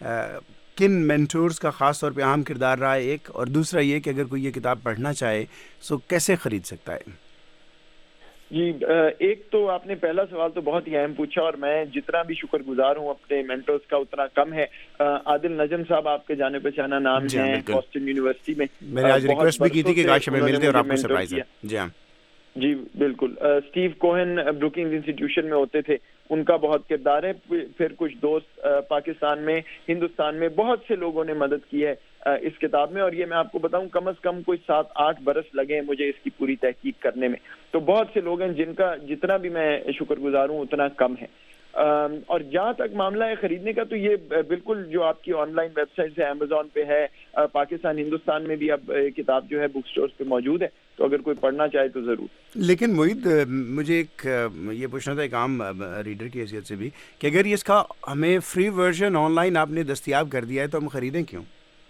کن مینٹورز کا خاص طور پہ اہم کردار رہا ہے ایک, اور دوسرا یہ کہ اگر کوئی یہ کتاب پڑھنا چاہے سو کیسے خرید سکتا ہے؟ جی ایک تو آپ نے پہلا سوال تو بہت ہی اہم پوچھا اور میں جتنا بھی شکر گزار ہوں اپنے مینٹورز کا اتنا کم ہے. عادل نجم صاحب آپ کے جانے پہچانا نام ہے بوسٹن یونیورسٹی میں. میں نے آج ریکویسٹ بھی کی تھی کہ کاش ہمیں ملتے اور آپ کو سرپرائز ہے. جی ہاں جی بالکل. اسٹیو کوہن بروکنگز انسٹیٹیوشن میں ہوتے تھے, ان کا بہت کردار ہے. پھر کچھ دوست پاکستان میں, ہندوستان میں بہت سے لوگوں نے مدد کی ہے اس کتاب میں, اور یہ میں آپ کو بتاؤں کم از کم کوئی سات آٹھ برس لگے ہیں مجھے اس کی پوری تحقیق کرنے میں. تو بہت سے لوگ ہیں جن کا جتنا بھی میں شکر گزار ہوں اتنا کم ہے. اور جہاں تک معاملہ ہے خریدنے کا, تو یہ بالکل جو آپ کی آن لائن ویب سائٹ ہے, امیزون پہ ہے, پاکستان ہندوستان میں بھی اب کتاب جو ہے بک سٹورز پہ موجود ہے, تو اگر کوئی پڑھنا چاہے تو ضرور. لیکن معید مجھے ایک یہ پوچھنا تھا ایک عام ریڈر کی حیثیت سے بھی کہ اگر یہ اس کا ہمیں فری ورژن آن لائن آپ نے دستیاب کر دیا ہے تو ہم خریدیں کیوں؟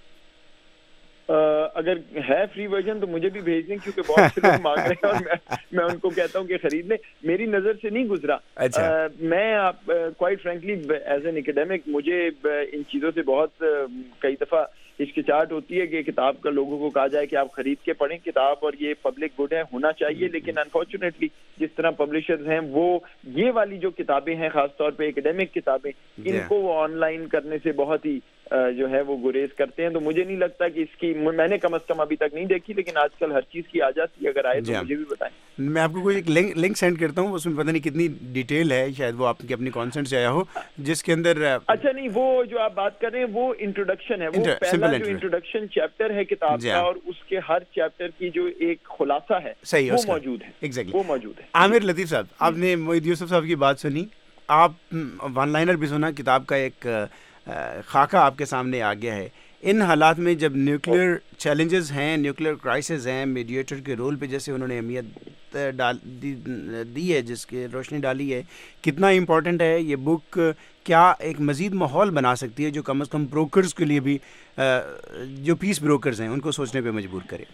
اگر ہے فری ورژن تو مجھے بھی بھیج دیں, کیونکہ بہت سے لوگ مانگ رہے ہیں اور میں میں ان کو کہتا ہوں کہ خرید لیں. میری نظر سے نہیں گزرا. میں آپ quite frankly as an academic مجھے ان چیزوں سے بہت کئی دفعہ ہچکچاہٹ ہوتی ہے کہ کتاب کا لوگوں کو کہا جائے کہ آپ خرید کے پڑھیں کتاب, اور یہ پبلک گڈ ہے, ہونا چاہیے. لیکن انفارچونیٹلی جس طرح پبلشرز ہیں وہ یہ والی جو کتابیں ہیں خاص طور پہ اکیڈیمک کتابیں, ان کو وہ آن لائن کرنے سے بہت ہی جو ہے وہ گریز کرتے ہیں. تو مجھے نہیں لگتا کہ اس کی, میں نے کم از کم ابھی تک نہیں دیکھی, لیکن آج کل ہر چیز کی آ جاتی ہے, اگر آئے تو مجھے بھی بتائیں. میں آپ کو کوئی ایک لنک سینڈ کرتا ہوں, اس میں پتہ نہیں کتنی ڈیٹیل ہے, شاید وہ آپ کی اپنی کانسنٹ سے آیا ہو, جس کے اندر اچھا نہیں وہ جو آپ بات کر رہے ہیں وہ انٹروڈکشن ہے, وہ پہلا جو انٹروڈکشن چیپٹر ہے کتاب کا, اور اس کے ہر چیپٹر کی جو ایک خلاصہ ہے وہ موجود ہے. ایگزیکٹلی وہ موجود ہے. عامر لطیف صاحب, آپ نے معید یوسف صاحب کی بات سنی, آپ ون لائنر بھی سنا, کتاب کا ایک خاکہ آپ کے سامنے آ گیا ہے. ان حالات میں جب نیوکلیئر چیلنجز ہیں, نیوکلیئر کرائسس ہیں, میڈیٹر کے رول پہ جیسے انہوں نے اہمیت ڈال دی ہے, جس کے روشنی ڈالی ہے, کتنا امپورٹنٹ ہے یہ بک, کیا ایک مزید ماحول بنا سکتی ہے جو کم از کم بروکرز کے لیے بھی, جو پیس بروکرز ہیں ان کو سوچنے پہ مجبور کرے.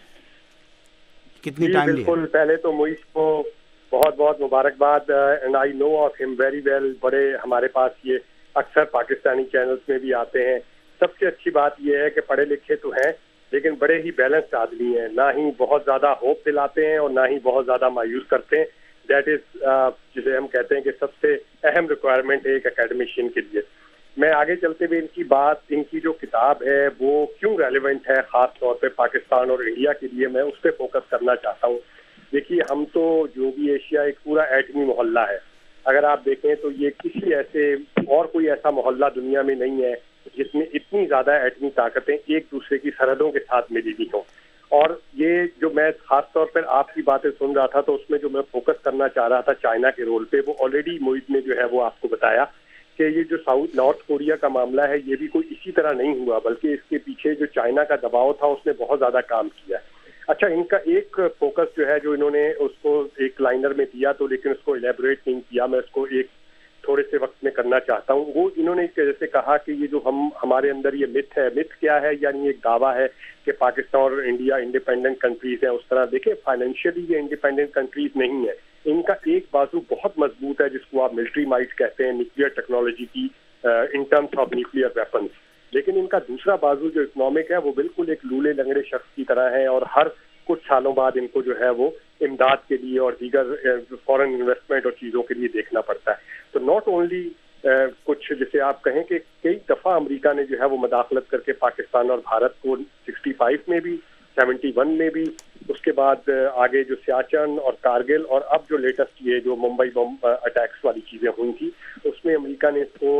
کتنی ٹائم لی؟ بالکل, پہلے تو معیز کو بہت بہت مبارکباد, and I know of him very well. بڑے ہمارے پاس یہ اکثر پاکستانی چینلز میں بھی آتے ہیں. سب سے اچھی بات یہ ہے کہ پڑھے لکھے تو ہیں لیکن بڑے ہی بیلنسڈ آدمی ہیں, نہ ہی بہت زیادہ ہوپ دلاتے ہیں اور نہ ہی بہت زیادہ مایوس کرتے ہیں. دیٹ از جسے ہم کہتے ہیں کہ سب سے اہم ریکوائرمنٹ ہے ایک اکیڈمیشین کے لیے. میں آگے چلتے ہوئے ان کی بات, ان کی جو کتاب ہے وہ کیوں ریلیونٹ ہے خاص طور پہ پاکستان اور انڈیا کے لیے, میں اس پہ فوکس کرنا چاہتا ہوں. دیکھیے, ہم تو جنوبی ایشیا ایک پورا ایٹمی محلہ ہے. اگر آپ دیکھیں تو یہ کسی ایسے اور کوئی ایسا محلہ دنیا میں نہیں ہے جس میں اتنی زیادہ ایٹمی طاقتیں ایک دوسرے کی سرحدوں کے ساتھ ملی ہوئی ہوں. اور یہ جو میں خاص طور پر آپ کی باتیں سن رہا تھا تو اس میں جو میں فوکس کرنا چاہ رہا تھا چائنا کے رول پہ, وہ آلریڈی معید نے جو ہے وہ آپ کو بتایا کہ یہ جو ساؤتھ نارتھ کوریا کا معاملہ ہے یہ بھی کوئی اسی طرح نہیں ہوا, بلکہ اس کے پیچھے جو چائنا کا دباؤ تھا اس نے بہت زیادہ کام کیا. اچھا, ان کا ایک فوکس جو ہے جو انہوں نے اس کو ایک لائنر میں دیا تو لیکن اس کو الیبوریٹ نہیں کیا, میں اس کو ایک تھوڑے سے وقت میں کرنا چاہتا ہوں. وہ انہوں نے جیسے کہا کہ یہ جو ہم ہمارے اندر یہ متھ ہے, متھ کیا ہے, یعنی ایک دعویٰ ہے کہ پاکستان اور انڈیا انڈیپینڈنٹ کنٹریز ہیں. اس طرح دیکھیں فائنینشیلی یہ انڈیپینڈنٹ کنٹریز نہیں ہے. ان کا ایک بازو بہت مضبوط ہے جس کو آپ ملٹری مائٹ کہتے ہیں, نیوکلیئر ٹیکنالوجی کی in terms of nuclear weapons. لیکن ان کا دوسرا بازو جو اکنامک ہے وہ بالکل ایک لولے لنگڑے شخص کی طرح ہے, اور ہر کچھ سالوں بعد ان کو جو ہے وہ امداد کے لیے اور دیگر فورن انویسٹمنٹ اور چیزوں کے لیے دیکھنا پڑتا ہے. تو ناٹ اونلی کچھ جسے آپ کہیں کہ کئی دفعہ امریکہ نے جو ہے وہ مداخلت کر کے پاکستان اور بھارت کو سکسٹی فائیو میں بھی, سیونٹی ون میں بھی, اس کے بعد آگے جو سیاچن اور کارگل, اور اب جو لیٹسٹ یہ جو ممبئی بم اٹیکس والی چیزیں ہوئی تھی اس میں امریکہ نے اس کو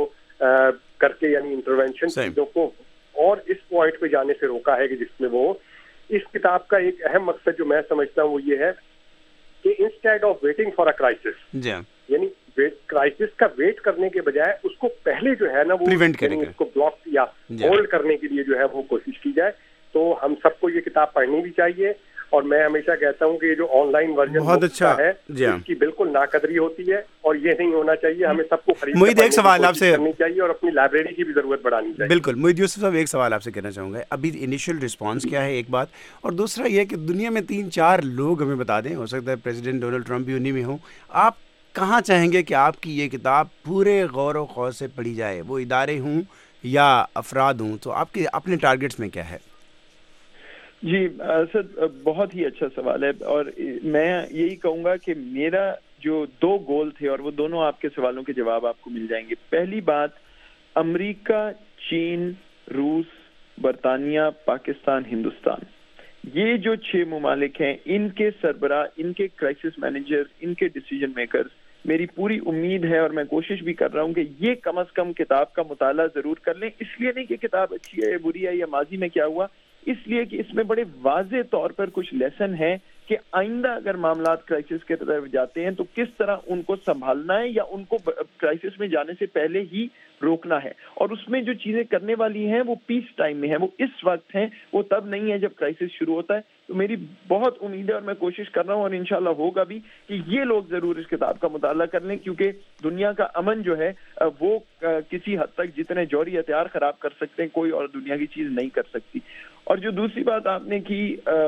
کر کے یعنی انٹروینشن چیزوں کو اور اس پوائنٹ پہ جانے سے روکا ہے کہ جس میں وہ, اس کتاب کا ایک اہم مقصد جو میں سمجھتا ہوں وہ یہ ہے کہ instead of waiting for a crisis, یعنی کرائسس کا ویٹ کرنے کے بجائے اس کو پہلے جو ہے نا وہ اس کو بلاک یا ہولڈ کرنے کے لیے جو ہے وہ کوشش کی جائے. تو ہم سب کو یہ کتاب پڑھنی بھی چاہیے, اور میں ہمیشہ کہتا ہوں کہ یہ جو آن لائن ورژن بہت اچھا ہے اس کی بالکل ناقدری ہوتی ہے, اور یہ نہیں ہونا چاہیے. ہمیں سب کو خرید معید ایک سوال آپ سے کرنی چاہیے اور اپنی لائبریری کی بھی ضرورت بڑھانی چاہیے. بالکل معید یوسف صاحب, ایک سوال آپ سے کرنا چاہوں گا. ابھی انیشیل رسپانس کیا ہے ایک بات, اور دوسرا یہ کہ دنیا میں تین چار لوگ ہمیں بتا دیں, ہو سکتا ہے پریزیڈنٹ ڈونلڈ ٹرمپ بھی انہی میں ہوں, آپ کہاں چاہیں گے کہ آپ کی یہ کتاب پورے غور و خوض سے پڑھی جائے, وہ ادارے ہوں یا افراد ہوں, تو آپ کے اپنے ٹارگیٹس میں کیا ہے؟ جی اسد بہت ہی اچھا سوال ہے، اور میں یہی کہوں گا کہ میرا جو دو گول تھے اور وہ دونوں آپ کے سوالوں کے جواب آپ کو مل جائیں گے. پہلی بات، امریکہ، چین، روس، برطانیہ، پاکستان، ہندوستان، یہ جو چھ ممالک ہیں، ان کے سربراہ، ان کے کرائسس مینیجر، ان کے ڈیسیجن میکرز، میری پوری امید ہے اور میں کوشش بھی کر رہا ہوں کہ یہ کم از کم کتاب کا مطالعہ ضرور کر لیں. اس لیے نہیں کہ کتاب اچھی ہے یا بری ہے یا ماضی میں کیا ہوا، اس لیے کہ اس میں بڑے واضح طور پر کچھ لیسن ہیں کہ آئندہ اگر معاملات کرائسس کے طرف جاتے ہیں تو کس طرح ان کو سنبھالنا ہے یا ان کو کرائسس میں جانے سے پہلے ہی روکنا ہے. اور اس میں جو چیزیں کرنے والی ہیں وہ پیس ٹائم میں ہیں، وہ اس وقت ہیں، وہ تب نہیں ہے جب کرائسس شروع ہوتا ہے. تو میری بہت امید ہے اور میں کوشش کر رہا ہوں اور انشاءاللہ ہوگا بھی کہ یہ لوگ ضرور اس کتاب کا مطالعہ کر لیں، کیونکہ دنیا کا امن جو ہے وہ کسی حد تک جتنے جوہری ہتھیار خراب کر سکتے ہیں کوئی اور دنیا کی چیز نہیں کر سکتی. اور جو دوسری بات آپ نے کی،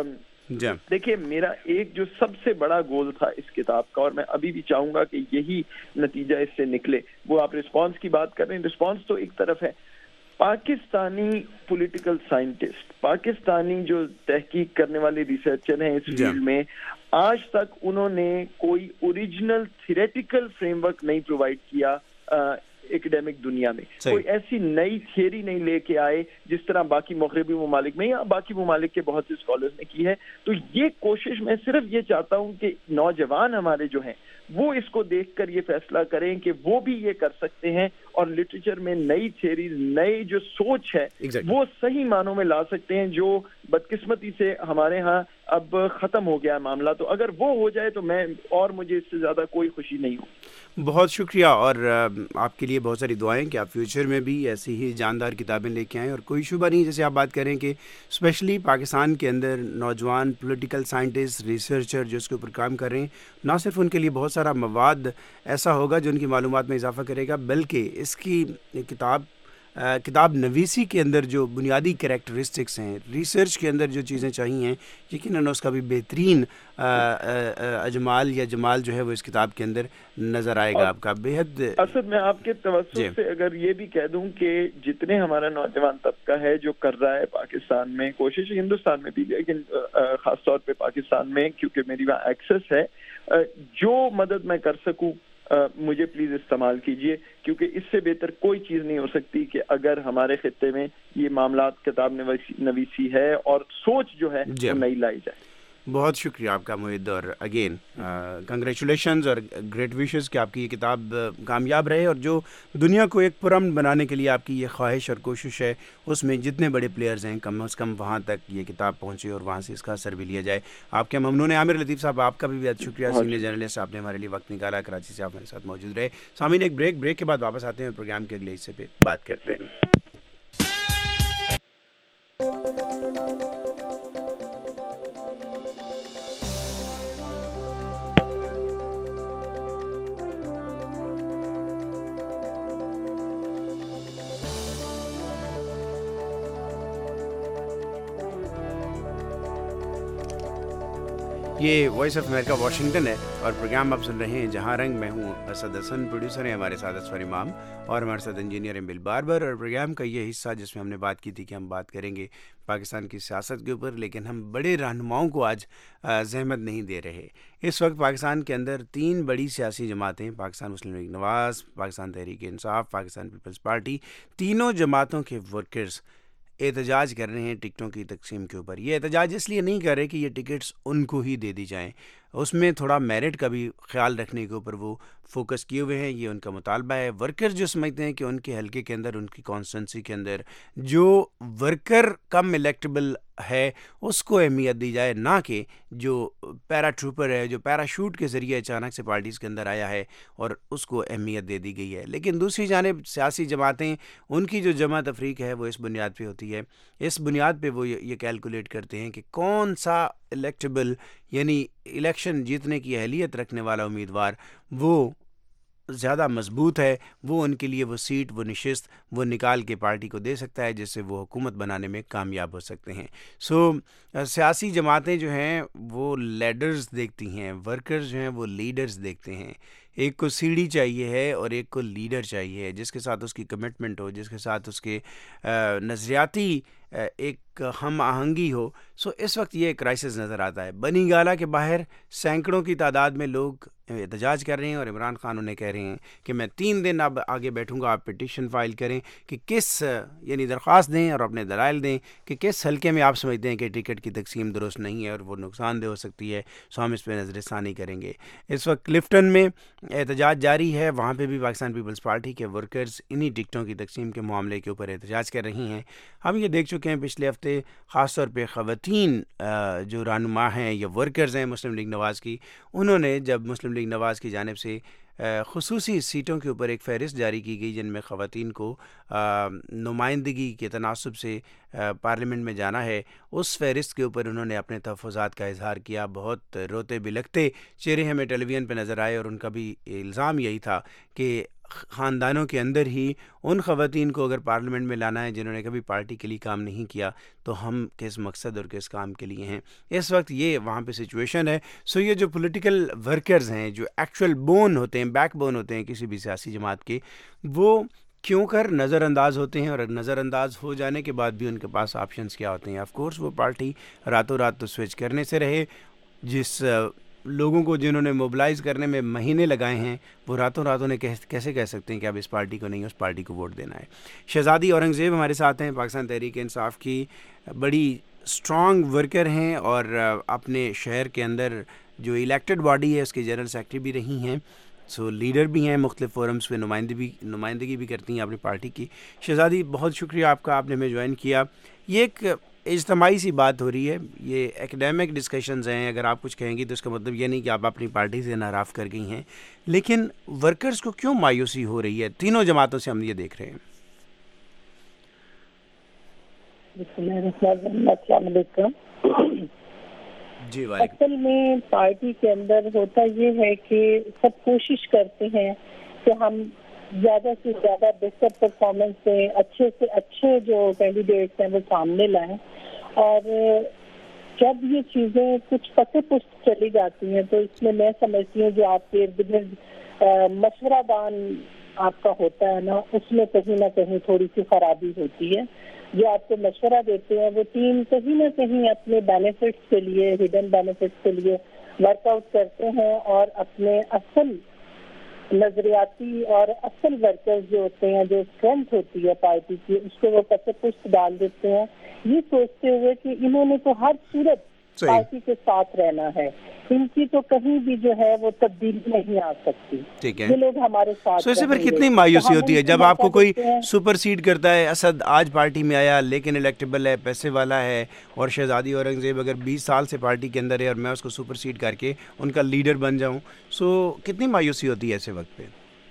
دیکھیے میرا ایک جو سب سے بڑا گول تھا اس کتاب کا، اور میں ابھی بھی چاہوں گا کہ یہی نتیجہ اس سے نکلے، وہ آپ رسپانس کی بات کر رہے ہیں. رسپانس تو ایک طرف ہے، پاکستانی پولیٹیکل سائنٹسٹ، پاکستانی جو تحقیق کرنے والے ریسرچر ہیں اس فیلڈ میں، آج تک انہوں نے کوئی اوریجنل تھیریٹیکل فریم ورک نہیں پرووائڈ کیا ایکڈیمک دنیا میں. کوئی ایسی نئی تھیوری نہیں لے کے آئے جس طرح باقی مغربی ممالک میں یا باقی ممالک کے بہت سے اسکالرز نے کی ہے. تو یہ کوشش میں صرف یہ چاہتا ہوں کہ نوجوان ہمارے جو ہیں وہ اس کو دیکھ کر یہ فیصلہ کریں کہ وہ بھی یہ کر سکتے ہیں اور لٹریچر میں نئی تھیوریز، نئی جو سوچ ہے exactly. وہ صحیح معنوں میں لا سکتے ہیں، جو بدقسمتی سے ہمارے ہاں اب ختم ہو گیا ہے معاملہ. تو اگر وہ ہو جائے تو میں اور مجھے اس سے زیادہ کوئی خوشی نہیں ہو. بہت شکریہ، اور آپ کے لیے بہت ساری دعائیں کہ آپ فیوچر میں بھی ایسی ہی جاندار کتابیں لے کے آئیں. اور کوئی شبہ نہیں، جیسے آپ بات کریں کہ اسپیشلی پاکستان کے اندر نوجوان پولیٹیکل سائنٹسٹ، ریسرچر جو اس کے اوپر کام کر رہے ہیں، نہ صرف ان کے لیے بہت سارا مواد ایسا ہوگا جو ان کی معلومات میں اضافہ کرے گا، بلکہ اس کی کتاب کتاب نویسی کے اندر جو بنیادی کریکٹرسٹکس ہیں، ریسرچ کے اندر جو چیزیں چاہیے، یقیناً اس کا بھی بہترین اجمال یا جمال جو ہے وہ اس کتاب کے اندر نظر آئے گا آپ کا. بےحد اسد میں آپ کے توسط سے اگر یہ بھی کہہ دوں کہ جتنے ہمارا نوجوان طبقہ ہے جو کر رہا ہے پاکستان میں کوشش، ہندوستان میں بھی لیکن خاص طور پہ پاکستان میں کیونکہ میری وہاں ایکسس ہے، جو مدد میں کر سکوں مجھے پلیز استعمال کیجئے، کیونکہ اس سے بہتر کوئی چیز نہیں ہو سکتی کہ اگر ہمارے خطے میں یہ معاملات کتاب نویسی ہے اور سوچ جو ہے وہ نئی لائی جائے. بہت شکریہ آپ کا معید، اور اگین کنگریچولیشنز اور گریٹ وشز کہ آپ کی یہ کتاب کامیاب رہے، اور جو دنیا کو ایک پرامن بنانے کے لیے آپ کی یہ خواہش اور کوشش ہے اس میں جتنے بڑے پلیئرز ہیں کم از کم وہاں تک یہ کتاب پہنچے اور وہاں سے اس کا اثر بھی لیا جائے. آپ کے ممنون ہیں. عامر لطیف صاحب آپ کا بھی بہت شکریہ، سینئر جرنلسٹ، آپ نے ہمارے لیے وقت نکالا، کراچی سے آپ ہمارے ساتھ موجود رہے. سامعین ایک بریک بریک کے بعد واپس آتے ہیں، پروگرام کے اگلے حصے پہ بات کرتے ہیں. یہ وائس آف امریکہ واشنگٹن ہے اور پروگرام آپ سن رہے ہیں جہاں رنگ. میں ہوں اسد حسن، پروڈیوسر ہیں ہمارے ساتھ اسفر امام، اور ہمارے ساتھ انجینئر ہیں بل باربر. اور پروگرام کا یہ حصہ جس میں ہم نے بات کی تھی کہ ہم بات کریں گے پاکستان کی سیاست کے اوپر، لیکن ہم بڑے رہنماؤں کو آج زحمت نہیں دے رہے. اس وقت پاکستان کے اندر تین بڑی سیاسی جماعتیں، پاکستان مسلم لیگ نواز، پاکستان تحریک انصاف، پاکستان پیپلز پارٹی، تینوں جماعتوں کے ورکرز احتجاج کر رہے ہیں ٹکٹوں کی تقسیم کے اوپر. یہ احتجاج اس لیے نہیں کر رہے کہ یہ ٹکٹس ان کو ہی دے دی جائیں، اس میں تھوڑا میرٹ کا بھی خیال رکھنے کے اوپر وہ فوکس کیے ہوئے ہیں. یہ ان کا مطالبہ ہے. ورکر جو سمجھتے ہیں کہ ان کے حلقے کے اندر، ان کی کانسٹیٹنسی کے اندر جو ورکر کم الیکٹیبل ہے اس کو اہمیت دی جائے، نہ کہ جو پیرا ٹروپر ہے، جو پیراشوٹ کے ذریعے اچانک سے پارٹیز کے اندر آیا ہے اور اس کو اہمیت دے دی گئی ہے. لیکن دوسری جانب سیاسی جماعتیں، ان کی جو جمع تفریق ہے وہ اس بنیاد پہ ہوتی ہے، اس بنیاد پہ وہ یہ کیلکولیٹ کرتے ہیں کہ کون سا الیکٹیبل یعنی الیکشن جیتنے کی اہلیت رکھنے والا امیدوار وہ زیادہ مضبوط ہے، وہ ان کے لیے وہ سیٹ، وہ نشست وہ نکال کے پارٹی کو دے سکتا ہے، جس سے وہ حکومت بنانے میں کامیاب ہو سکتے ہیں. سو سیاسی جماعتیں جو ہیں وہ لیڈرز دیکھتی ہیں، ورکرز جو ہیں وہ لیڈرز دیکھتے ہیں. ایک کو سیڑھی چاہیے ہے اور ایک کو لیڈر چاہیے ہے، جس کے ساتھ اس کی کمٹمنٹ ہو، جس کے ساتھ اس کے نظریاتی ایک ایک ہم آہنگی ہو. سو اس وقت یہ کرائسس نظر آتا ہے. بنی گالہ کے باہر سینکڑوں کی تعداد میں لوگ احتجاج کر رہے ہیں اور عمران خان انہیں کہہ رہے ہیں کہ میں تین دن اب آگے بیٹھوں گا, آپ پٹیشن فائل کریں کہ کس یعنی درخواست دیں اور اپنے دلائل دیں کہ کس حلقے میں آپ سمجھتے ہیں کہ ٹکٹ کی تقسیم درست نہیں ہے اور وہ نقصان دہ ہو سکتی ہے, سو ہم اس پہ نظر ثانی کریں گے. اس وقت کلفٹن میں احتجاج جاری ہے, وہاں پہ بھی پاکستان پیپلز پارٹی کے ورکرز انہی ٹکٹوں کی تقسیم کے معاملے کے اوپر احتجاج کر رہی ہیں. ہم یہ دیکھ چکے ہیں پچھلے ہفتے خاص طور پہ خواتین جو رہنما ہیں یا ورکرز ہیں مسلم لیگ نواز کی, انہوں نے جب مسلم لیگ نواز کی جانب سے خصوصی سیٹوں کے اوپر ایک فہرست جاری کی گئی جن میں خواتین کو نمائندگی کے تناسب سے پارلیمنٹ میں جانا ہے, اس فہرست کے اوپر انہوں نے اپنے تحفظات کا اظہار کیا. بہت روتے بلکتے چہرے ہمیں ٹیلی ویژن پہ نظر آئے اور ان کا بھی الزام یہی تھا کہ خاندانوں کے اندر ہی ان خواتین کو اگر پارلیمنٹ میں لانا ہے جنہوں نے کبھی پارٹی کے لیے کام نہیں کیا, تو ہم کس مقصد اور کس کام کے لیے ہیں. اس وقت یہ وہاں پہ سچویشن ہے. سو یہ جو پولیٹیکل ورکرز ہیں, جو ایکچوئل بون ہوتے ہیں, بیک بون ہوتے ہیں کسی بھی سیاسی جماعت کے, وہ کیوں کر نظر انداز ہوتے ہیں, اور نظر انداز ہو جانے کے بعد بھی ان کے پاس آپشنز کیا ہوتے ہیں. آف کورس وہ پارٹی راتوں رات تو سوئچ کرنے سے رہے. جس لوگوں کو جنہوں نے موبلائز کرنے میں مہینے لگائے ہیں, وہ راتوں راتوں نے کیسے کہہ سکتے ہیں کہ اب اس پارٹی کو نہیں اس پارٹی کو ووٹ دینا ہے. شہزادی اورنگزیب ہمارے ساتھ ہیں, پاکستان تحریک انصاف کی بڑی اسٹرانگ ورکر ہیں اور اپنے شہر کے اندر جو الیکٹڈ باڈی ہے اس کے جنرل سیکرٹری بھی رہی ہیں, سو لیڈر بھی ہیں, مختلف فورمز پہ نمائندگی نمائندگی بھی کرتی ہیں اپنی پارٹی کی. شہزادی بہت شکریہ آپ کا, آپ نے ہمیں جوائن کیا. یہ ایک اجتماعی سی بات ہو رہی ہے, یہ ایکڈیمک ڈسکشنز ہیں. اگر آپ کچھ کہیں گی تو اس کا مطلب یہ نہیں کہ آپ اپنی پارٹی سے ناراض کر گئی ہیں, لیکن ورکرز کو کیوں مایوسی ہو رہی ہے؟ تینوں جماعتوں سے ہم یہ دیکھ رہے ہیں. السلام علیکم. جی اصل میں پارٹی کے اندر ہوتا یہ ہے کہ سب کوشش کرتے ہیں کہ ہم زیادہ سے زیادہ بہتر پرفارمنس دیں, اچھے سے اچھے جو کینڈیڈیٹس ہیں وہ سامنے لائیں. اور جب یہ چیزیں کچھ پتے پشت چلی جاتی ہیں تو اس میں میں سمجھتی ہوں جو آپ کے ارد گرد مشورہ دان آپ کا ہوتا ہے نا, اس میں کہیں نہ کہیں تھوڑی سی خرابی ہوتی ہے. جو آپ کو مشورہ دیتے ہیں وہ ٹیم کہیں نہ کہیں اپنے بینیفٹس کے لیے, ہڈن بینیفٹس کے لیے ورک آؤٹ کرتے ہیں, اور اپنے اصل نظریاتی اور اصل ورکرز جو ہوتے ہیں, جو اسٹرینتھ ہوتی ہے پارٹی کی, اس کو وہ پتے پشت ڈال دیتے ہیں, یہ سوچتے ہوئے کہ انہوں نے تو ہر صورت پارٹی کے ساتھ رہنا ہے, ان کی تو کہیں بھی جو ہے وہ تبدیلی نہیں آ سکتی. یہ لوگ ہمارے ساتھ. سو اس پر کتنی مایوسی ہوتی ہے جب آپ کو کوئی سپر سیڈ کرتا ہے؟ اسد آج پارٹی میں آیا لیکن الیکٹیبل ہے, پیسے والا ہے, اور شہزادی اورنگزیب اگر بیس سال سے پارٹی کے اندر ہے اور میں اس کو سپر سیڈ کر کے ان کا لیڈر بن جاؤں, سو کتنی مایوسی ہوتی ہے ایسے وقت پہ؟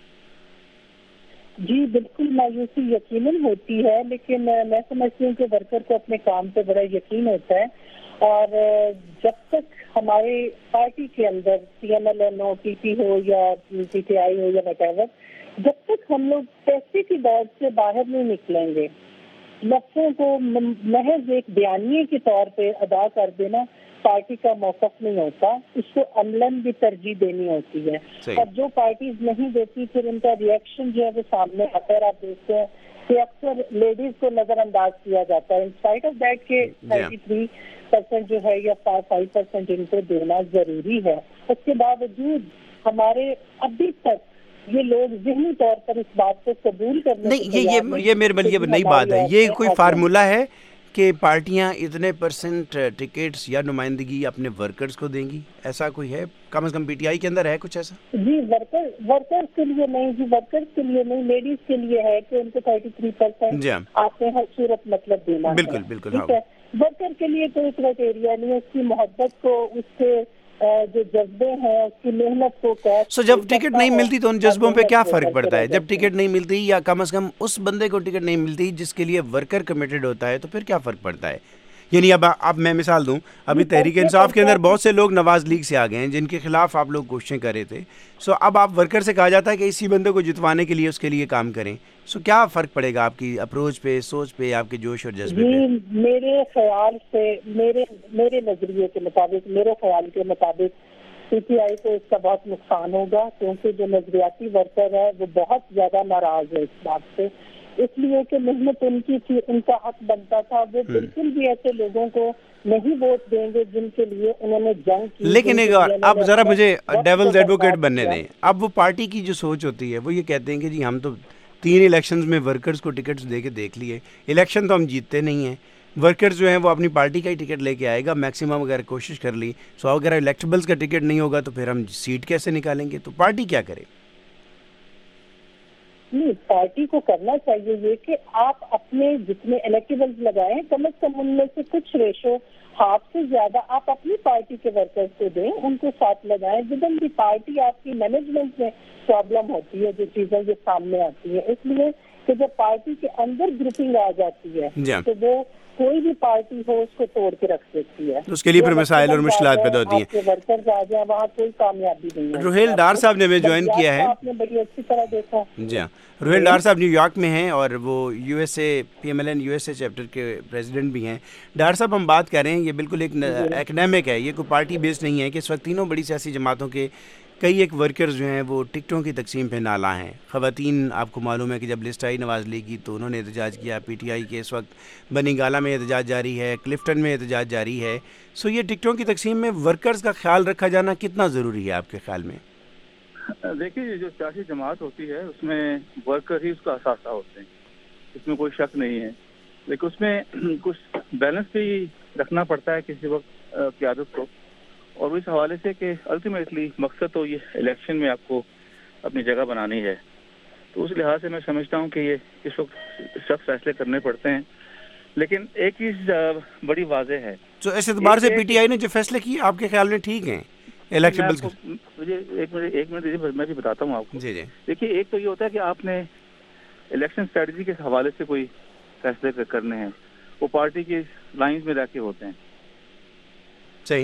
جی بالکل مایوسی یقیناً ہوتی ہے, لیکن میں سمجھتی ہوں کہ ورکر کو اپنے کام پہ بڑا یقین ہوتا ہے, اور جب تک ہمارے پارٹی کے اندر سی ایم ایل این ہو, پی پی ہو یا پی ٹی آئی ہو یا وٹ ایور, جب تک ہم لوگ پیسے کی دوڑ سے باہر نہیں نکلیں گے, لفظوں کو محض ایک بیانیے کے طور پہ ادا کر دینا پارٹی کا موقف نہیں ہوتا, اس کو عملاً بھی ترجیح دینی ہوتی ہے. اور جو پارٹیز نہیں دیتی پھر ان کا ری ایکشن جو ہے وہ سامنے آتا ہے. آپ دیکھتے ہیں کہ اکثر لیڈیز کو نظر انداز کیا جاتا ہے, انسپائٹ آف دیٹ کے تھرٹی تھری پرسینٹ جو ہے یا فائیو پرسینٹ ان کو دینا ضروری ہے. اس کے باوجود ہمارے ابھی تک یہ لوگ ذہنی طور پر اس بات کو قبول کرنے نہیں, یہ یہ میرے لیے نئی بات ہے. یہ کوئی فارمولا ہے کہ پارٹیاں اتنے پرسنٹ ٹکٹس یا نمائندگی اپنے ورکرز کو دیں گی, ایسا کوئی ہے؟ کم از کم پی ٹی آئی کے اندر ہے کچھ ایسا؟ جی ورکر ورکرز کے لیے نہیں, جی ورکرز کے لیے نہیں, لیڈیز کے لیے ہے کہ ان کو تھرٹی تھری پرسینٹ آپ نے ہر صورت مطلب دینا. بالکل بالکل. ورکر کے لیے کوئی کرائٹیریا نہیں, اس کی محبت کو, اس کے جو جذبے ہیں, اس کی محنت کو. سو جب ٹکٹ نہیں ملتی تو ان جذبوں پہ کیا فرق پڑتا ہے؟ جب ٹکٹ نہیں ملتی یا کم از کم اس بندے کو ٹکٹ نہیں ملتی جس کے لیے ورکر کمیٹڈ ہوتا ہے, تو پھر کیا فرق پڑتا ہے؟ یعنی اب اب میں مثال دوں, ابھی تحریک انصاف کے اندر بہت سے لوگ نواز لیگ سے آ گئے ہیں جن کے خلاف آپ لوگ کوششیں کر رہے تھے. سو اب آپ ورکر سے کہا جاتا ہے کہ اسی بندے کو جتوانے کے لیے اس کے لیے کام کریں. سو کیا فرق پڑے گا آپ کی اپروچ پہ, سوچ پہ, آپ کے جوش اور جذبے پہ؟ جی میرے خیال سے, میرے میرے نظریے کے مطابق, میرے خیال کے مطابق پی ٹی آئی کو اس کا بہت نقصان ہوگا, کیونکہ جو نظریاتی ورکر ہے وہ بہت زیادہ ناراض ہے اس بات سے اس لیے کہ محنت ان کی تھی, ان کا حق بنتا تھا. وہ بالکل بھی ایسے لوگوں کو نہیں ووٹ دیں گے جن کے لیے انہوں نے جنگ کی. لیکن ایک اور اب ذرا مجھے ڈیولز ایڈوکیٹ بننے دیں. اب وہ پارٹی کی جو سوچ ہوتی ہے وہ یہ کہتے ہیں کہ جی ہم تو تین الیکشنز میں ورکرز کو ٹکٹس دے کے دیکھ لیے, الیکشن تو ہم جیتتے نہیں ہیں, ورکرز جو ہیں وہ اپنی پارٹی کا ہی ٹکٹ لے کے آئے گا میکسیمم اگر کوشش کر لی, سو اگر الیکٹیبلز کا ٹکٹ نہیں ہوگا تو پھر ہم سیٹ کیسے نکالیں گے؟ تو پارٹی کیا کرے؟ نہیں, پارٹی کو کرنا چاہیے یہ کہ آپ اپنے جتنے الیکٹیبلز لگائیں کم از کم ان میں سے کچھ ریشو ہاف سے زیادہ آپ اپنی پارٹی کے ورکرز کو دیں, ان کو ساتھ لگائیں. ودن دی پارٹی آپ کی مینجمنٹ میں پرابلم ہوتی ہے جو چیزیں جو سامنے آتی ہیں, اس لیے کہ جب پارٹی کے اندر گروپنگ آ جاتی ہے تو وہ کوئی بھی پارٹی ہو اس کو توڑ کے رکھ دیتی ہے. اس کے لیے پھر مسائل اور مشکلات پیدا ہوتی ہیں. ورکرز آ جائیں وہاں کوئی کامیابی نہیں ہے. روہیل ڈار صاحب نے ہمیں جوائن کیا ہے, آپ نے بڑی اچھی طرح دیکھا. جی ہاں, روہیل ڈار صاحب نیو یارک میں ہیں اور وہ U S A P M L N U S A chapter کے پریزیڈنٹ بھی ہیں. ڈار صاحب ہم بات کر رہے ہیں, یہ بالکل ایک اکیڈیمک ہے, یہ کوئی پارٹی بیسڈ نہیں ہے کہ اس وقت تینوں بڑی سیاسی جماعتوں کے کئی ایک ورکرز جو ہیں وہ ٹکٹوں کی تقسیم پہ نالاں ہیں. خواتین آپ کو معلوم ہے کہ جب لسٹ آئی نواز لیگ کی تو انہوں نے احتجاج کیا. پی ٹی آئی کے اس وقت بنی گالہ میں احتجاج جاری ہے, کلفٹن میں احتجاج جاری ہے. سو یہ ٹکٹوں کی تقسیم میں ورکرز کا خیال رکھا جانا کتنا ضروری ہے آپ کے خیال میں؟ دیکھیے, جو سیاسی جماعت ہوتی ہے اس میں ورکر ہی اس کا اثاثہ ہوتے ہیں, اس میں کوئی شک نہیں ہے. لیکن اس میں کچھ بیلنس بھی رکھنا پڑتا ہے کسی وقت قیادت کو, اور اس حوالے سے کہ الٹیمیٹلی مقصد تو یہ الیکشن میں آپ کو اپنی جگہ بنانی ہے. تو اس لحاظ سے میں سمجھتا ہوں کہ یہ اس وقت سخت فیصلے کرنے پڑتے ہیں. لیکن ایک چیز بڑی واضح ہے, تو اس اعتبار سے پی ٹی آئی نے جو فیصلے کیے آپ کے خیال میں ٹھیک ہیں؟ الیکٹیبلز مجھے ایک منٹ ایک منٹ میں بھی بتاتا ہوں آپ کو. جی جی دیکھیے, ایک تو یہ ہوتا ہے کہ آپ نے الیکشن اسٹریٹجی کے حوالے سے کوئی فیصلے کرنے ہیں, وہ پارٹی کی لائنز میں رہ کے ہوتے ہیں. صحیح.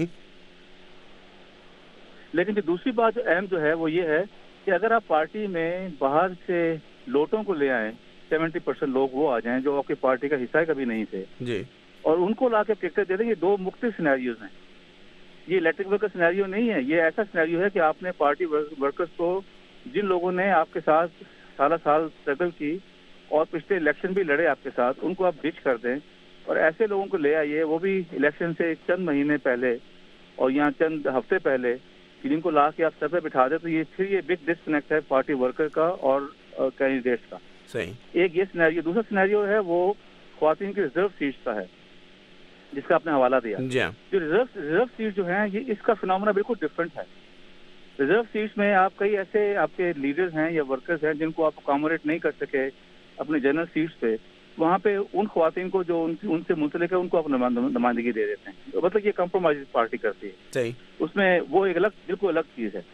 لیکن پھر دوسری بات جو اہم جو ہے وہ یہ ہے کہ اگر آپ پارٹی میں باہر سے لوٹوں کو لے آئیں, سیونٹی پرسینٹ لوگ وہ آ جائیں جو آپ کی پارٹی کا حصہ کبھی نہیں تھے جی, اور ان کو لا کے ٹکٹ دے دیں, یہ دو مختلف سینیریوز ہیں. یہ الیکٹرک ورکر سینیریو نہیں ہے, یہ ایسا سینیریو ہے کہ آپ نے پارٹی ورکرز کو, جن لوگوں نے آپ کے ساتھ سالہ سال اسٹرگل کی اور پچھلے الیکشن بھی لڑے آپ کے ساتھ, ان کو آپ ڈچ کر دیں اور ایسے لوگوں کو لے آئیے وہ بھی الیکشن سے چند مہینے پہلے اور یہاں چند ہفتے پہلے, جن کو لا کے آپ سر پہ بٹھا دیں. تو یہ پھر یہ بگ ڈسکنیکٹ ہے پارٹی ورکر کا اور کینڈیڈیٹس کا. صحیح. ایک یہ سینیریو. دوسرا سینیریو ہے وہ خواتین کی ریزرو سیٹس کا ہے جس کا آپ نے حوالہ دیا. جی, جو ریزرو ریزرو سیٹ جو ہیں یہ اس کا فنامنا بالکل ڈفرینٹ ہے. ریزرو سیٹس میں آپ کئی ایسے آپ کے لیڈرز ہیں یا ورکرز ہیں جن کو آپ اکاموڈیٹ نہیں کر سکے اپنے جنرل سیٹس پہ, وہاں پہ ان خواتین کو جو ان سے منسلک ہے ان کو آپ نمائندگی دے دیتے ہیں. تو مطلب یہ کمپرومائز پارٹی کرتی ہے. صحیح. اس میں وہ ایک الگ بالکل الگ چیز ہے.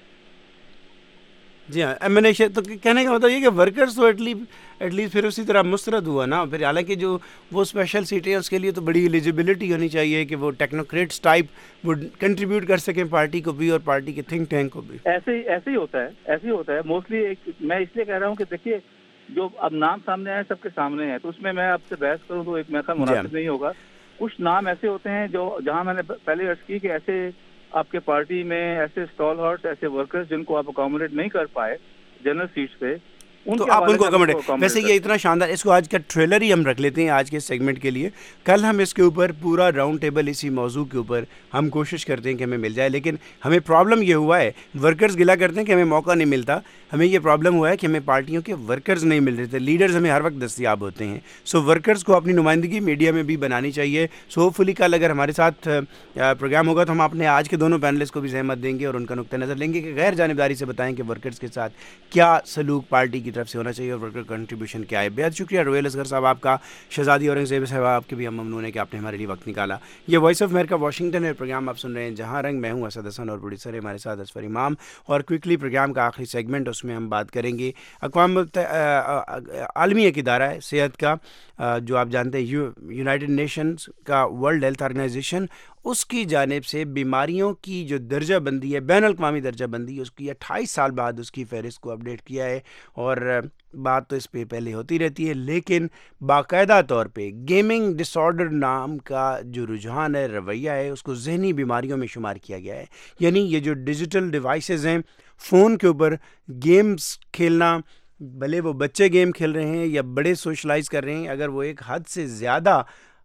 جی ہاں, ایمنیشن. تو کہنے کا مطلب یہ کہ ورکرز تو ایٹ لیسٹ ایٹ لیسٹ پھر اسی طرح مسترد ہوا نا. پھر حالانکہ جو وہ اسپیشل سیٹیں اس کے لیے تو بڑی ایلیجبلٹی ہونی چاہیے کہ وہ ٹیکنوکریٹس ٹائپ وہ کنٹریبیوٹ کر سکیں پارٹی کو بھی اور پارٹی کے تھنک ٹینک کو بھی. ایسے ہی ایسے ہی ہوتا ہے ایسے ہی ہوتا ہے موسٹلی. میں اس لیے کہہ رہا ہوں کہ دیکھیے, جو اب نام سامنے آئے سب کے سامنے ہیں, تو اس میں میں آپ سے بحث کروں تو ایک میرا مناسب نہیں ہوگا. کچھ نام ایسے ہوتے ہیں جو جہاں میں نے پہلے عرض کی کہ ایسے آپ کے پارٹی میں ایسے اسٹال ہارٹس, ایسے ورکرز جن کو آپ اکاموڈیٹ نہیں کر پائے جنرل سیٹس پہ, تو آپ ان کو اکاموڈیٹ. ویسے یہ اتنا شاندار, اس کو آج کا ٹریلر ہی ہم رکھ لیتے ہیں آج کے سیگمنٹ کے لیے. کل ہم اس کے اوپر پورا راؤنڈ ٹیبل اسی موضوع کے اوپر ہم کوشش کرتے ہیں کہ ہمیں مل جائے. لیکن ہمیں پرابلم یہ ہوا ہے, ورکرز گلا کرتے ہیں کہ ہمیں موقع نہیں ملتا. ہمیں یہ پرابلم ہوا ہے کہ ہمیں پارٹیوں کے ورکرز نہیں مل رہے تھے. لیڈرز ہمیں ہر وقت دستیاب ہوتے ہیں. سو ورکرز کو اپنی نمائندگی میڈیا میں بھی بنانی چاہیے. سو ہوپ فلی کل اگر ہمارے ساتھ پروگرام ہوگا تو ہم اپنے آج کے دونوں پینلسٹ کو بھی زحمت دیں گے اور ان کا نقطہ نظر لیں گے کہ غیر جانبداری سے بتائیں کہ ورکرز کے ساتھ کیا سلوک پارٹی کی طرف سے ہونا چاہیے اور ورکر کنٹریبیوشن کیا ہے. بہت شکریہ روہیل اصغر صاحب آپ کا. شہزادی اورنگزیب صاحب آپ کے بھی ہم ممنون ہیں کہ آپ نے ہمارے لیے وقت نکالا. یہ وائس آف امریکہ واشنگٹن ہے, پروگرام آپ سن رہے ہیں جہاں رنگ. میں ہوں اسد حسن اور پروڈیوسر ہمارے ساتھ اصفر امام. اور کوئکلی پروگرام کا آخری سیگمنٹ, اس میں ہم بات کریں گے اقوام عالمی ایک ادارہ ہے صحت کا جو آپ جانتے ہیں یونائٹڈ نیشنز کا ورلڈ ہیلتھ آرگنائزیشن, اس کی جانب سے بیماریوں کی جو درجہ بندی ہے, بین الاقوامی درجہ بندی, اس کی اٹھائیس سال بعد اس کی فہرست کو اپڈیٹ کیا ہے. اور بات تو اس پہ پہلے ہوتی رہتی ہے, لیکن باقاعدہ طور پہ گیمنگ ڈس آرڈر نام کا جو رجحان ہے, رویہ ہے, اس کو ذہنی بیماریوں میں شمار کیا گیا ہے. یعنی یہ جو ڈیجیٹل ڈیوائسز ہیں, فون کے اوپر گیمز کھیلنا بھلے وہ بچے گیم کھیل رہے ہیں یا بڑے سوشلائز کر رہے ہیں، اگر وہ ایک حد سے زیادہ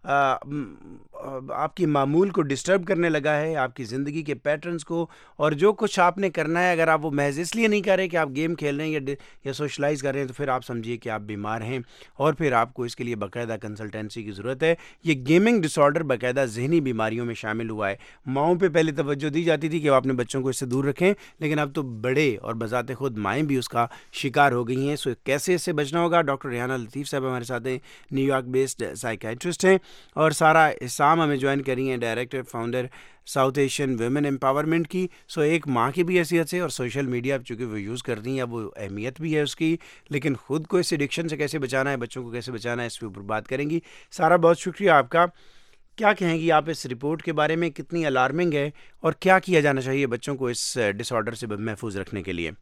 آپ کی معمول کو ڈسٹرب کرنے لگا ہے، آپ کی زندگی کے پیٹرنز کو، اور جو کچھ آپ نے کرنا ہے اگر آپ وہ محض اس لیے نہیں کر رہے کہ آپ گیم کھیل رہے ہیں یا یا سوشلائز کر رہے ہیں، تو پھر آپ سمجھیے کہ آپ بیمار ہیں اور پھر آپ کو اس کے لیے باقاعدہ کنسلٹنسی کی ضرورت ہے۔ یہ گیمنگ ڈس آرڈر باقاعدہ ذہنی بیماریوں میں شامل ہوا ہے۔ ماؤں پہ پہلے توجہ دی جاتی تھی کہ وہ اپنے بچوں کو اس سے دور رکھیں، لیکن اب تو بڑے اور بذات خود مائیں بھی اس کا شکار ہو گئی ہیں۔ سو کیسے اس سے بچنا ہوگا؟ ڈاکٹر ریحانہ لطیف صاحب ہمارے ساتھ ہیں، نیو یارک بیسڈ سائیکیٹرسٹ ہیں، اور سارا اسام ہمیں جوائن کری ہیں، director founder South Asian women empowerment کی۔ سو ایک ماں کی بھی حیثیت سے، اور سوشل میڈیا چونکہ وہ یوز کرتی ہیں، اب وہ اہمیت بھی ہے اس کی، لیکن خود کو اس ایڈکشن سے کیسے بچانا ہے، بچوں کو کیسے بچانا ہے، اس کے اوپر بات کریں گی۔ سارا بہت شکریہ آپ کا۔ کیا کہیں گی آپ اس رپورٹ کے بارے میں؟ کتنی الارمنگ ہے اور کیا کیا جانا چاہیے بچوں کو اس ڈس آرڈر سے محفوظ رکھنے کے لیے؟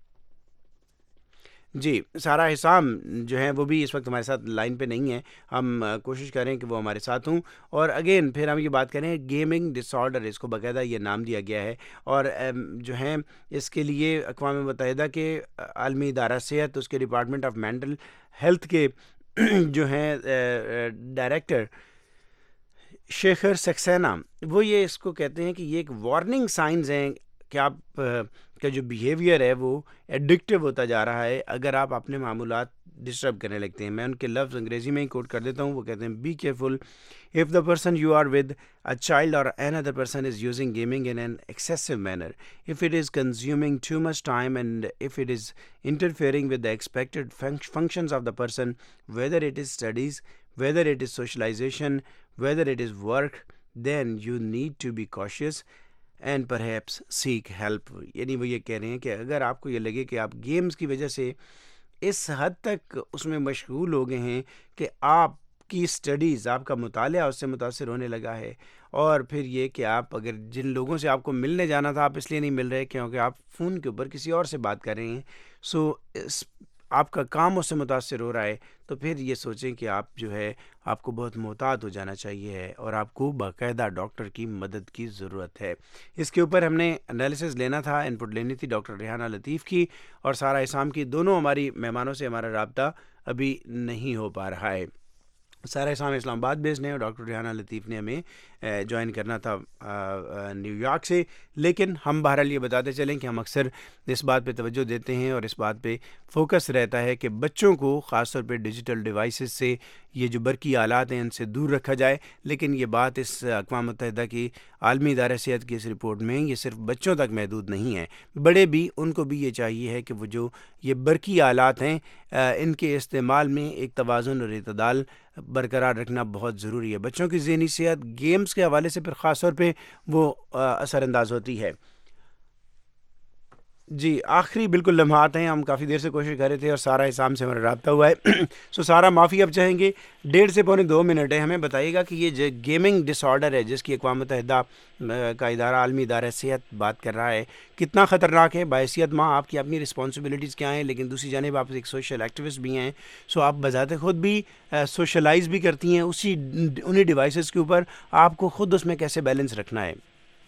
جی، سارا حسام جو ہیں وہ بھی اس وقت ہمارے ساتھ لائن پہ نہیں ہیں، ہم کوشش کریں کہ وہ ہمارے ساتھ ہوں، اور اگین پھر ہم یہ بات کریں گیمنگ ڈس آرڈر، اس کو باقاعدہ یہ نام دیا گیا ہے، اور جو ہیں اس کے لیے اقوام متحدہ کے عالمی ادارہ صحت، اس کے ڈپارٹمنٹ آف مینٹل ہیلتھ کے جو ہیں ڈائریکٹر شیخر سکسینہ، وہ یہ اس کو کہتے ہیں کہ یہ ایک وارننگ سائنز ہیں کہ آپ کا جو بیہیویئر ہے وہ ایڈکٹیو ہوتا جا رہا ہے اگر آپ اپنے معمولات ڈسٹرب کرنے لگتے ہیں۔ میں ان کے لفظ انگریزی میں ہی کوٹ کر دیتا ہوں، وہ کہتے ہیں be careful if the person you are with, a child or another person is using gaming in an excessive manner, if it is consuming too much time and if it is interfering with the expected fun- functions of the person, whether it is studies, whether it is socialization, whether it is work, then you need to be cautious and perhaps seek help۔ یعنی وہ یہ کہہ رہے ہیں کہ اگر آپ کو یہ لگے کہ آپ گیمز کی وجہ سے اس حد تک اس میں مشغول ہو گئے ہیں کہ آپ کی اسٹڈیز، آپ کا مطالعہ اس سے متاثر ہونے لگا ہے، اور پھر یہ کہ آپ اگر جن لوگوں سے آپ کو ملنے جانا تھا آپ اس لیے نہیں مل رہے کیونکہ آپ فون کے اوپر کسی اور سے بات کر رہے ہیں، سو اس آپ کا کام اس سے متاثر ہو رہا ہے، تو پھر یہ سوچیں کہ آپ جو ہے آپ کو بہت محتاط ہو جانا چاہیے ہے، اور آپ کو باقاعدہ ڈاکٹر کی مدد کی ضرورت ہے۔ اس کے اوپر ہم نے انالیسز لینا تھا، ان پٹ لینی تھی ڈاکٹر ریحانہ لطیف کی اور سارا اسام کی، دونوں ہماری مہمانوں سے ہمارا رابطہ ابھی نہیں ہو پا رہا ہے۔ سارا اسام اسلام آباد بیسڈ ہیں اور ڈاکٹر ریحانہ لطیف نے ہمیں جوائن کرنا تھا نیو یارک سے، لیکن ہم بہرحال یہ بتاتے چلیں کہ ہم اکثر اس بات پہ توجہ دیتے ہیں اور اس بات پہ فوکس رہتا ہے کہ بچوں کو خاص طور پہ ڈیجیٹل ڈیوائسز سے، یہ جو برقی آلات ہیں ان سے دور رکھا جائے، لیکن یہ بات اس اقوام متحدہ کی عالمی ادارہ صحت کی اس رپورٹ میں یہ صرف بچوں تک محدود نہیں ہے، بڑے بھی، ان کو بھی یہ چاہیے ہے کہ وہ جو یہ برقی آلات ہیں ان کے استعمال میں ایک توازن اور اعتدال برقرار رکھنا بہت ضروری ہے۔ بچوں کی ذہنی صحت گیمز کے حوالے سے پھر خاص طور پہ وہ اثر انداز ہوتی ہے۔ جی، آخری بالکل لمحات ہیں، ہم کافی دیر سے کوشش کر رہے تھے اور سارا حسام سے ہمارا رابطہ ہوا ہے، سو سارا معافی اب چاہیں گے، ڈیڑھ سے پونے دو منٹ ہے، ہمیں بتائیے گا کہ یہ جو گیمنگ ڈس آرڈر ہے جس کی اقوام متحدہ کا ادارہ عالمی ادارہ صحت بات کر رہا ہے، کتنا خطرناک ہے؟ باحثیت ماں آپ کی اپنی رسپانسبلٹیز کیا ہیں، لیکن دوسری جانب آپ ایک سوشل ایکٹیوسٹ بھی ہیں، سو آپ بذات خود بھی سوشلائز بھی کرتی ہیں اسی انہی ڈیوائسز کے اوپر، آپ کو خود اس میں کیسے بیلنس رکھنا ہے؟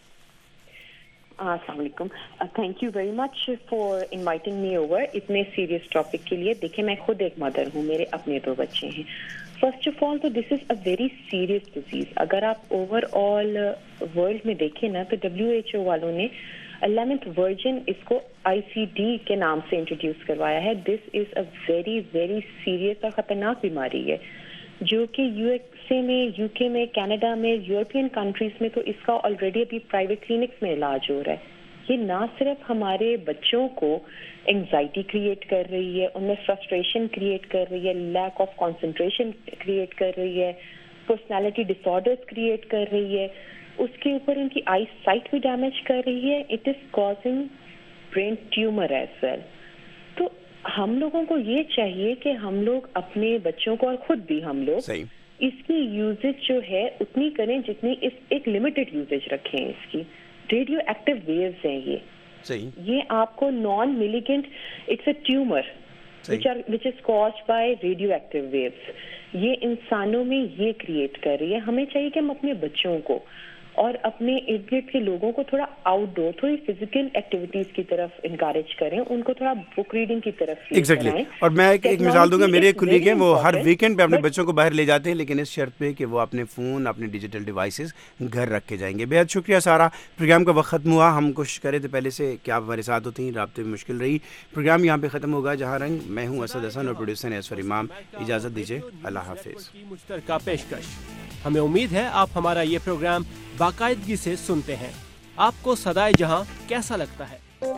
السلام علیکم، thank you very much for inviting me over اتنے سیریس ٹاپک کے لیے۔ دیکھیں میں خود ایک مدر ہوں، میرے اپنے دو بچے ہیں۔ فرسٹ آف آل تو this is a very serious disease. اگر آپ اوور آل ورلڈ میں دیکھیں نا تو ڈبلیو ایچ او والوں نے الیونتھ ورژن اس کو آئی سی ڈی کے نام سے انٹروڈیوس کروایا ہے۔ This is a very very serious اور خطرناک بیماری ہے جو کہ یو ایس اے میں، یو کے میں، کینیڈا میں، یورپین کنٹریز میں تو اس کا آلریڈی ابھی پرائیویٹ کلینکس میں علاج ہو رہا ہے۔ یہ نہ صرف ہمارے بچوں کو انگزائٹی کریٹ کر رہی ہے، ان میں فرسٹریشن کریٹ کر رہی ہے، لیک آف کنسنٹریشن کریٹ کر رہی ہے، پرسنالٹی ڈس آرڈرز کریٹ کر رہی ہے، اس کے اوپر ان کی آئی سائٹ بھی ڈیمیج کر رہی ہے۔ It is causing brain tumour as well. تو ہم لوگوں کو یہ چاہیے کہ ہم لوگ اپنے بچوں کو اور خود بھی ہم لوگ اس کی یوزیج جو ہے اتنی کریں جتنی اس ایک لمیٹڈ یوزیج رکھیں اس کی۔ ریڈیو ایکٹیو ویوز ہیں یہ یہ آپ کو non malignant, it's a tumour which is caused by radioactive waves, یہ انسانوں میں یہ کریٹ کر رہی ہے۔ ہمیں چاہیے کہ ہم اپنے بچوں کو اور اپنے ارد گرد کے لوگوں کو تھوڑا آؤٹ ڈور تھوڑی فزیکل ایکٹیویٹیز کی طرف انکریج کریں, ان کو تھوڑا بک ریڈنگ کی طرف ایگزیکٹلی. اور میں ایک ایک مثال دوں گا, میرے ایک کولیگ ہیں وہ ہر ویکینڈ پہ اپنے بچوں کو باہر لے جاتے ہیں, لیکن اس شرط پہ کہ وہ اپنے فون اپنے ڈیجیٹل ڈیوائسز گھر رکھ کے جائیں گے. بہت شکریہ سارا. پروگرام کا وقت ختم ہوا. ہم کوشش کرے تھے پہلے سے کہ آپ ہمارے ساتھ ہوتی ہیں, رابطے میں مشکل رہی. پروگرام یہاں پہ ختم ہوگا. جہاں رنگ, میں ہوں اسد حسن اور پروڈیوسر اسفر امام. اجازت دیجیے, اللہ حافظ. مشترکہ پیشکش. ہمیں امید ہے آپ ہمارا یہ پروگرام باقاعدگی سے سنتے ہیں. آپ کو صدائے جہاں کیسا لگتا ہے؟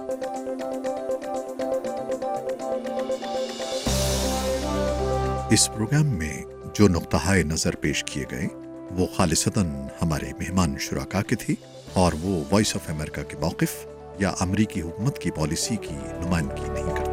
اس پروگرام میں جو نقطہ نظر پیش کیے گئے وہ خالصتاً ہمارے مہمان شرکا کے تھی اور وہ وائس آف امریکہ کے موقف یا امریکی حکومت کی پالیسی کی نمائندگی نہیں کرتے.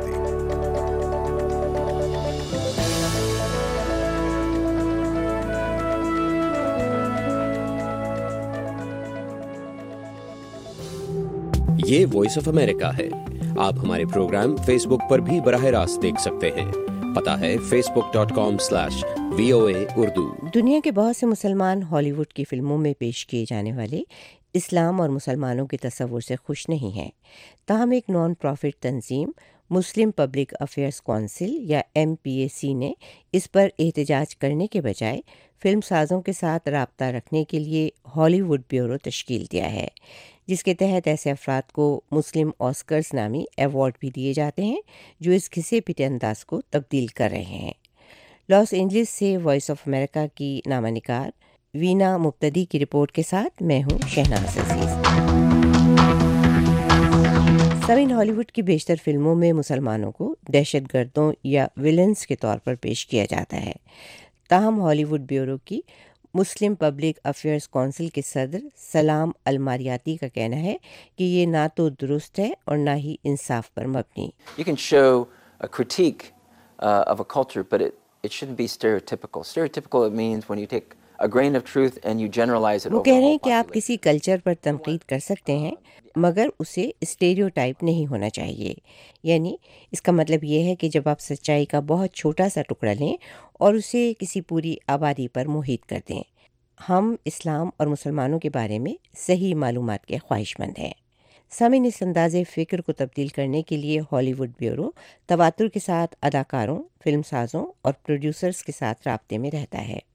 یہ وائس آف امریکہ ہے. آپ ہمارے پروگرام فیس بک پر بھی براہ راست دیکھ سکتے ہیں. پتہ ہے Facebook dot com slash V O A Urdu. دنیا کے بہت سے مسلمان ہالی ووڈ کی فلموں میں پیش کیے جانے والے اسلام اور مسلمانوں کے تصور سے خوش نہیں ہیں. تاہم ایک نان پروفٹ تنظیم مسلم پبلک افیئرز کونسل یا ایم پی اے سی نے اس پر احتجاج کرنے کے بجائے فلم سازوں کے ساتھ رابطہ رکھنے کے لیے ہالی ووڈ بیورو تشکیل دیا ہے, جس کے تحت ایسے افراد کو مسلم آسکرز نامی ایوارڈ بھی دیے جاتے ہیں جو اس گھسے پٹے انداز کو تبدیل کر رہے ہیں. لاس اینجلس سے وائس آف امریکہ کی نامہ نگار وینا مبتدی کی رپورٹ کے ساتھ میں ہوں شہناز عزیز. سامعین, ہالی ووڈ کی بیشتر فلموں میں مسلمانوں کو دہشت گردوں یا ویلنز کے طور پر پیش کیا جاتا ہے. تاہم ہالی ووڈ بیورو کی مسلم پبلک افیئرز کونسل کے صدر سلام الماریاتی کا کہنا ہے کہ یہ نہ تو درست ہے اور نہ ہی انصاف پر مبنی. You can show a critique uh, of a culture, but it, it shouldn't be stereotypical. Stereotypical, it means when you take a grain of truth and you generalize it. وہ کہہ رہے ہیں کہ آپ کسی کلچر پر تنقید کر سکتے ہیں مگر اسے اسٹیریوٹائپ نہیں ہونا چاہیے. یعنی اس کا مطلب یہ ہے کہ جب آپ سچائی کا بہت چھوٹا سا ٹکڑا لیں اور اسے کسی پوری آبادی پر محیط کر دیں. ہم اسلام اور مسلمانوں کے بارے میں صحیح معلومات کے خواہش مند ہیں. سامعین, اس انداز فکر کو تبدیل کرنے کے لیے ہالی ووڈ بیورو تواتر کے ساتھ اداکاروں, فلم سازوں اور پروڈیوسرز کے ساتھ رابطے میں رہتا ہے.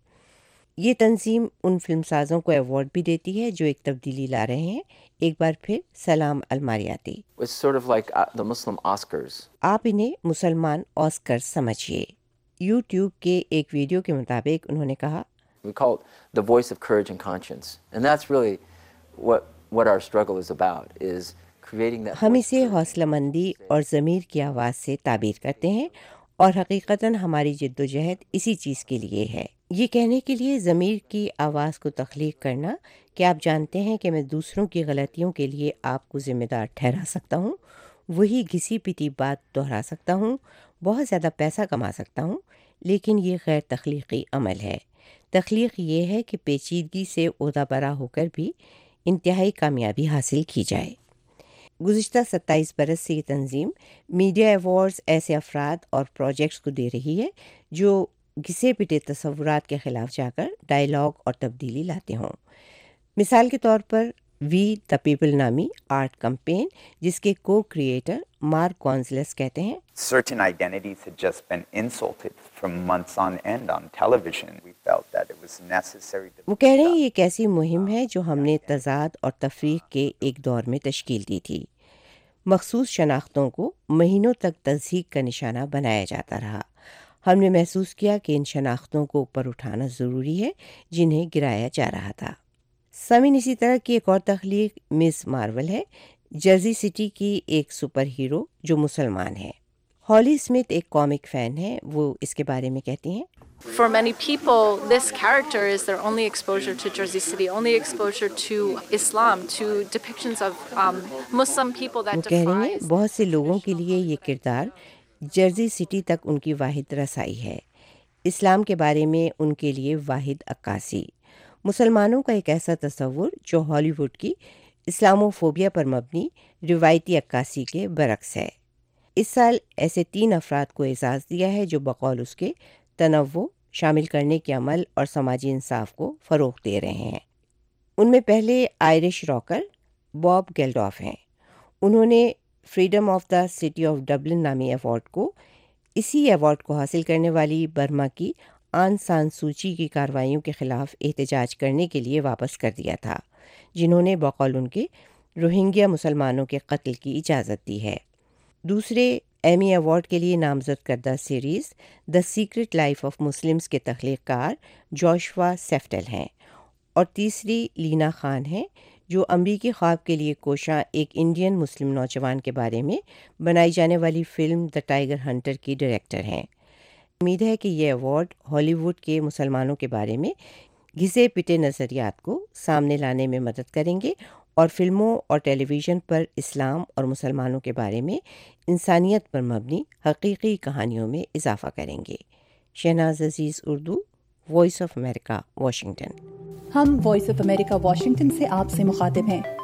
یہ تنظیم ان فلم سازوں کو ایوارڈ بھی دیتی ہے جو ایک تبدیلی لا رہے ہیں. ایک بار پھر سلام الماریاتی. It's sort of like the Muslim Oscars. آپ انہیں مسلمان آسکر سمجھیے. یوٹیوب کے ایک ویڈیو کے مطابق انہوں نے کہا, We call it the voice of courage and conscience. And that's really what, what our struggle is about, is creating that. ہم اسے حوصلہ مندی اور ضمیر کی آواز سے تعبیر کرتے ہیں اور حقیقتاً ہماری جد و جہد اسی چیز کے لیے ہے. یہ کہنے کے لیے ضمیر کی آواز کو تخلیق کرنا کہ آپ جانتے ہیں کہ میں دوسروں کی غلطیوں کے لیے آپ کو ذمہ دار ٹھہرا سکتا ہوں, وہی گھسی پٹی بات دہرا سکتا ہوں, بہت زیادہ پیسہ کما سکتا ہوں, لیکن یہ غیر تخلیقی عمل ہے. تخلیق یہ ہے کہ پیچیدگی سے عہدہ برا ہو کر بھی انتہائی کامیابی حاصل کی جائے. گزشتہ ستائیس برس سے یہ تنظیم میڈیا ایوارڈز ایسے افراد اور پروجیکٹس کو دے رہی ہے جو گھسے پٹے تصورات کے خلاف جا کر ڈائیلاگ اور تبدیلی لاتے ہوں. مثال کے طور پر وی دا پیپل نامی آرٹ کمپین جس کے کو کریٹر مارک گونزلیس کہتے ہیں, Certain identities had just been insulted from months on end on television. We felt that it was necessary to. وہ کہہ رہے ہیں یہ ایک ایسی مہم ہے جو ہم نے تضاد اور تفریق کے ایک دور میں تشکیل دی تھی. مخصوص شناختوں کو مہینوں تک تضحیک کا نشانہ بنایا جاتا رہا. ہم نے محسوس کیا کہ ان شناختوں کو اوپر اٹھانا ضروری ہے جنہیں گرایا جا رہا تھا. سامعین, اسی طرح کی ایک اور تخلیق مس مارول ہے, جرزی سٹی کی ایک سپر ہیرو جو مسلمان ہے. ہالی اسمتھ ایک کامک فین ہے, وہ اس کے بارے میں کہتی ہیں, For many people, this character is their only exposure to Jersey City, only exposure to Islam, to depictions of um, Muslim people that وہ کہہ رہی ہیں defies. بہت سے لوگوں کے لیے یہ کردار جرزی سٹی تک ان کی واحد رسائی ہے, اسلام کے بارے میں ان کے لیے واحد عکاسی, مسلمانوں کا ایک ایسا تصور جو ہالی ووڈ کی اسلامو فوبیا پر مبنی روایتی عکاسی کے برعکس ہے. اس سال ایسے تین افراد کو اعزاز دیا ہے جو بقول اس کے تنوع, شامل کرنے کے عمل اور سماجی انصاف کو فروغ دے رہے ہیں. ان میں پہلے آئرش راکر باب گیلڈاف ہیں. انہوں نے Freedom of the City of Dublin نامی ایوارڈ کو اسی ایوارڈ کو حاصل کرنے والی برما کی آن سان سوچی کی کارروائیوں کے خلاف احتجاج کرنے کے لیے واپس کر دیا تھا، جنہوں نے بقول ان کے روہنگیا مسلمانوں کے قتل کی اجازت دی ہے. دوسرے ایمی ایوارڈ کے لیے نامزد کردہ series The Secret Life of Muslims کے تخلیق کار جوشوا سیفٹل ہیں، اور تیسری لینا خان ہیں جو امریکی خواب کے لیے کوشاں ایک انڈین مسلم نوجوان کے بارے میں بنائی جانے والی فلم دا ٹائیگر ہنٹر کی ڈائریکٹر ہیں. امید ہے کہ یہ ایوارڈ ہالی ووڈ کے مسلمانوں کے بارے میں گھسے پٹے نظریات کو سامنے لانے میں مدد کریں گے اور فلموں اور ٹیلی ویژن پر اسلام اور مسلمانوں کے بارے میں انسانیت پر مبنی حقیقی کہانیوں میں اضافہ کریں گے. Shahnaz Aziz, Urdu, Voice of America, Washington. ہم وائس آف امریکہ واشنگٹن سے آپ سے مخاطب ہیں.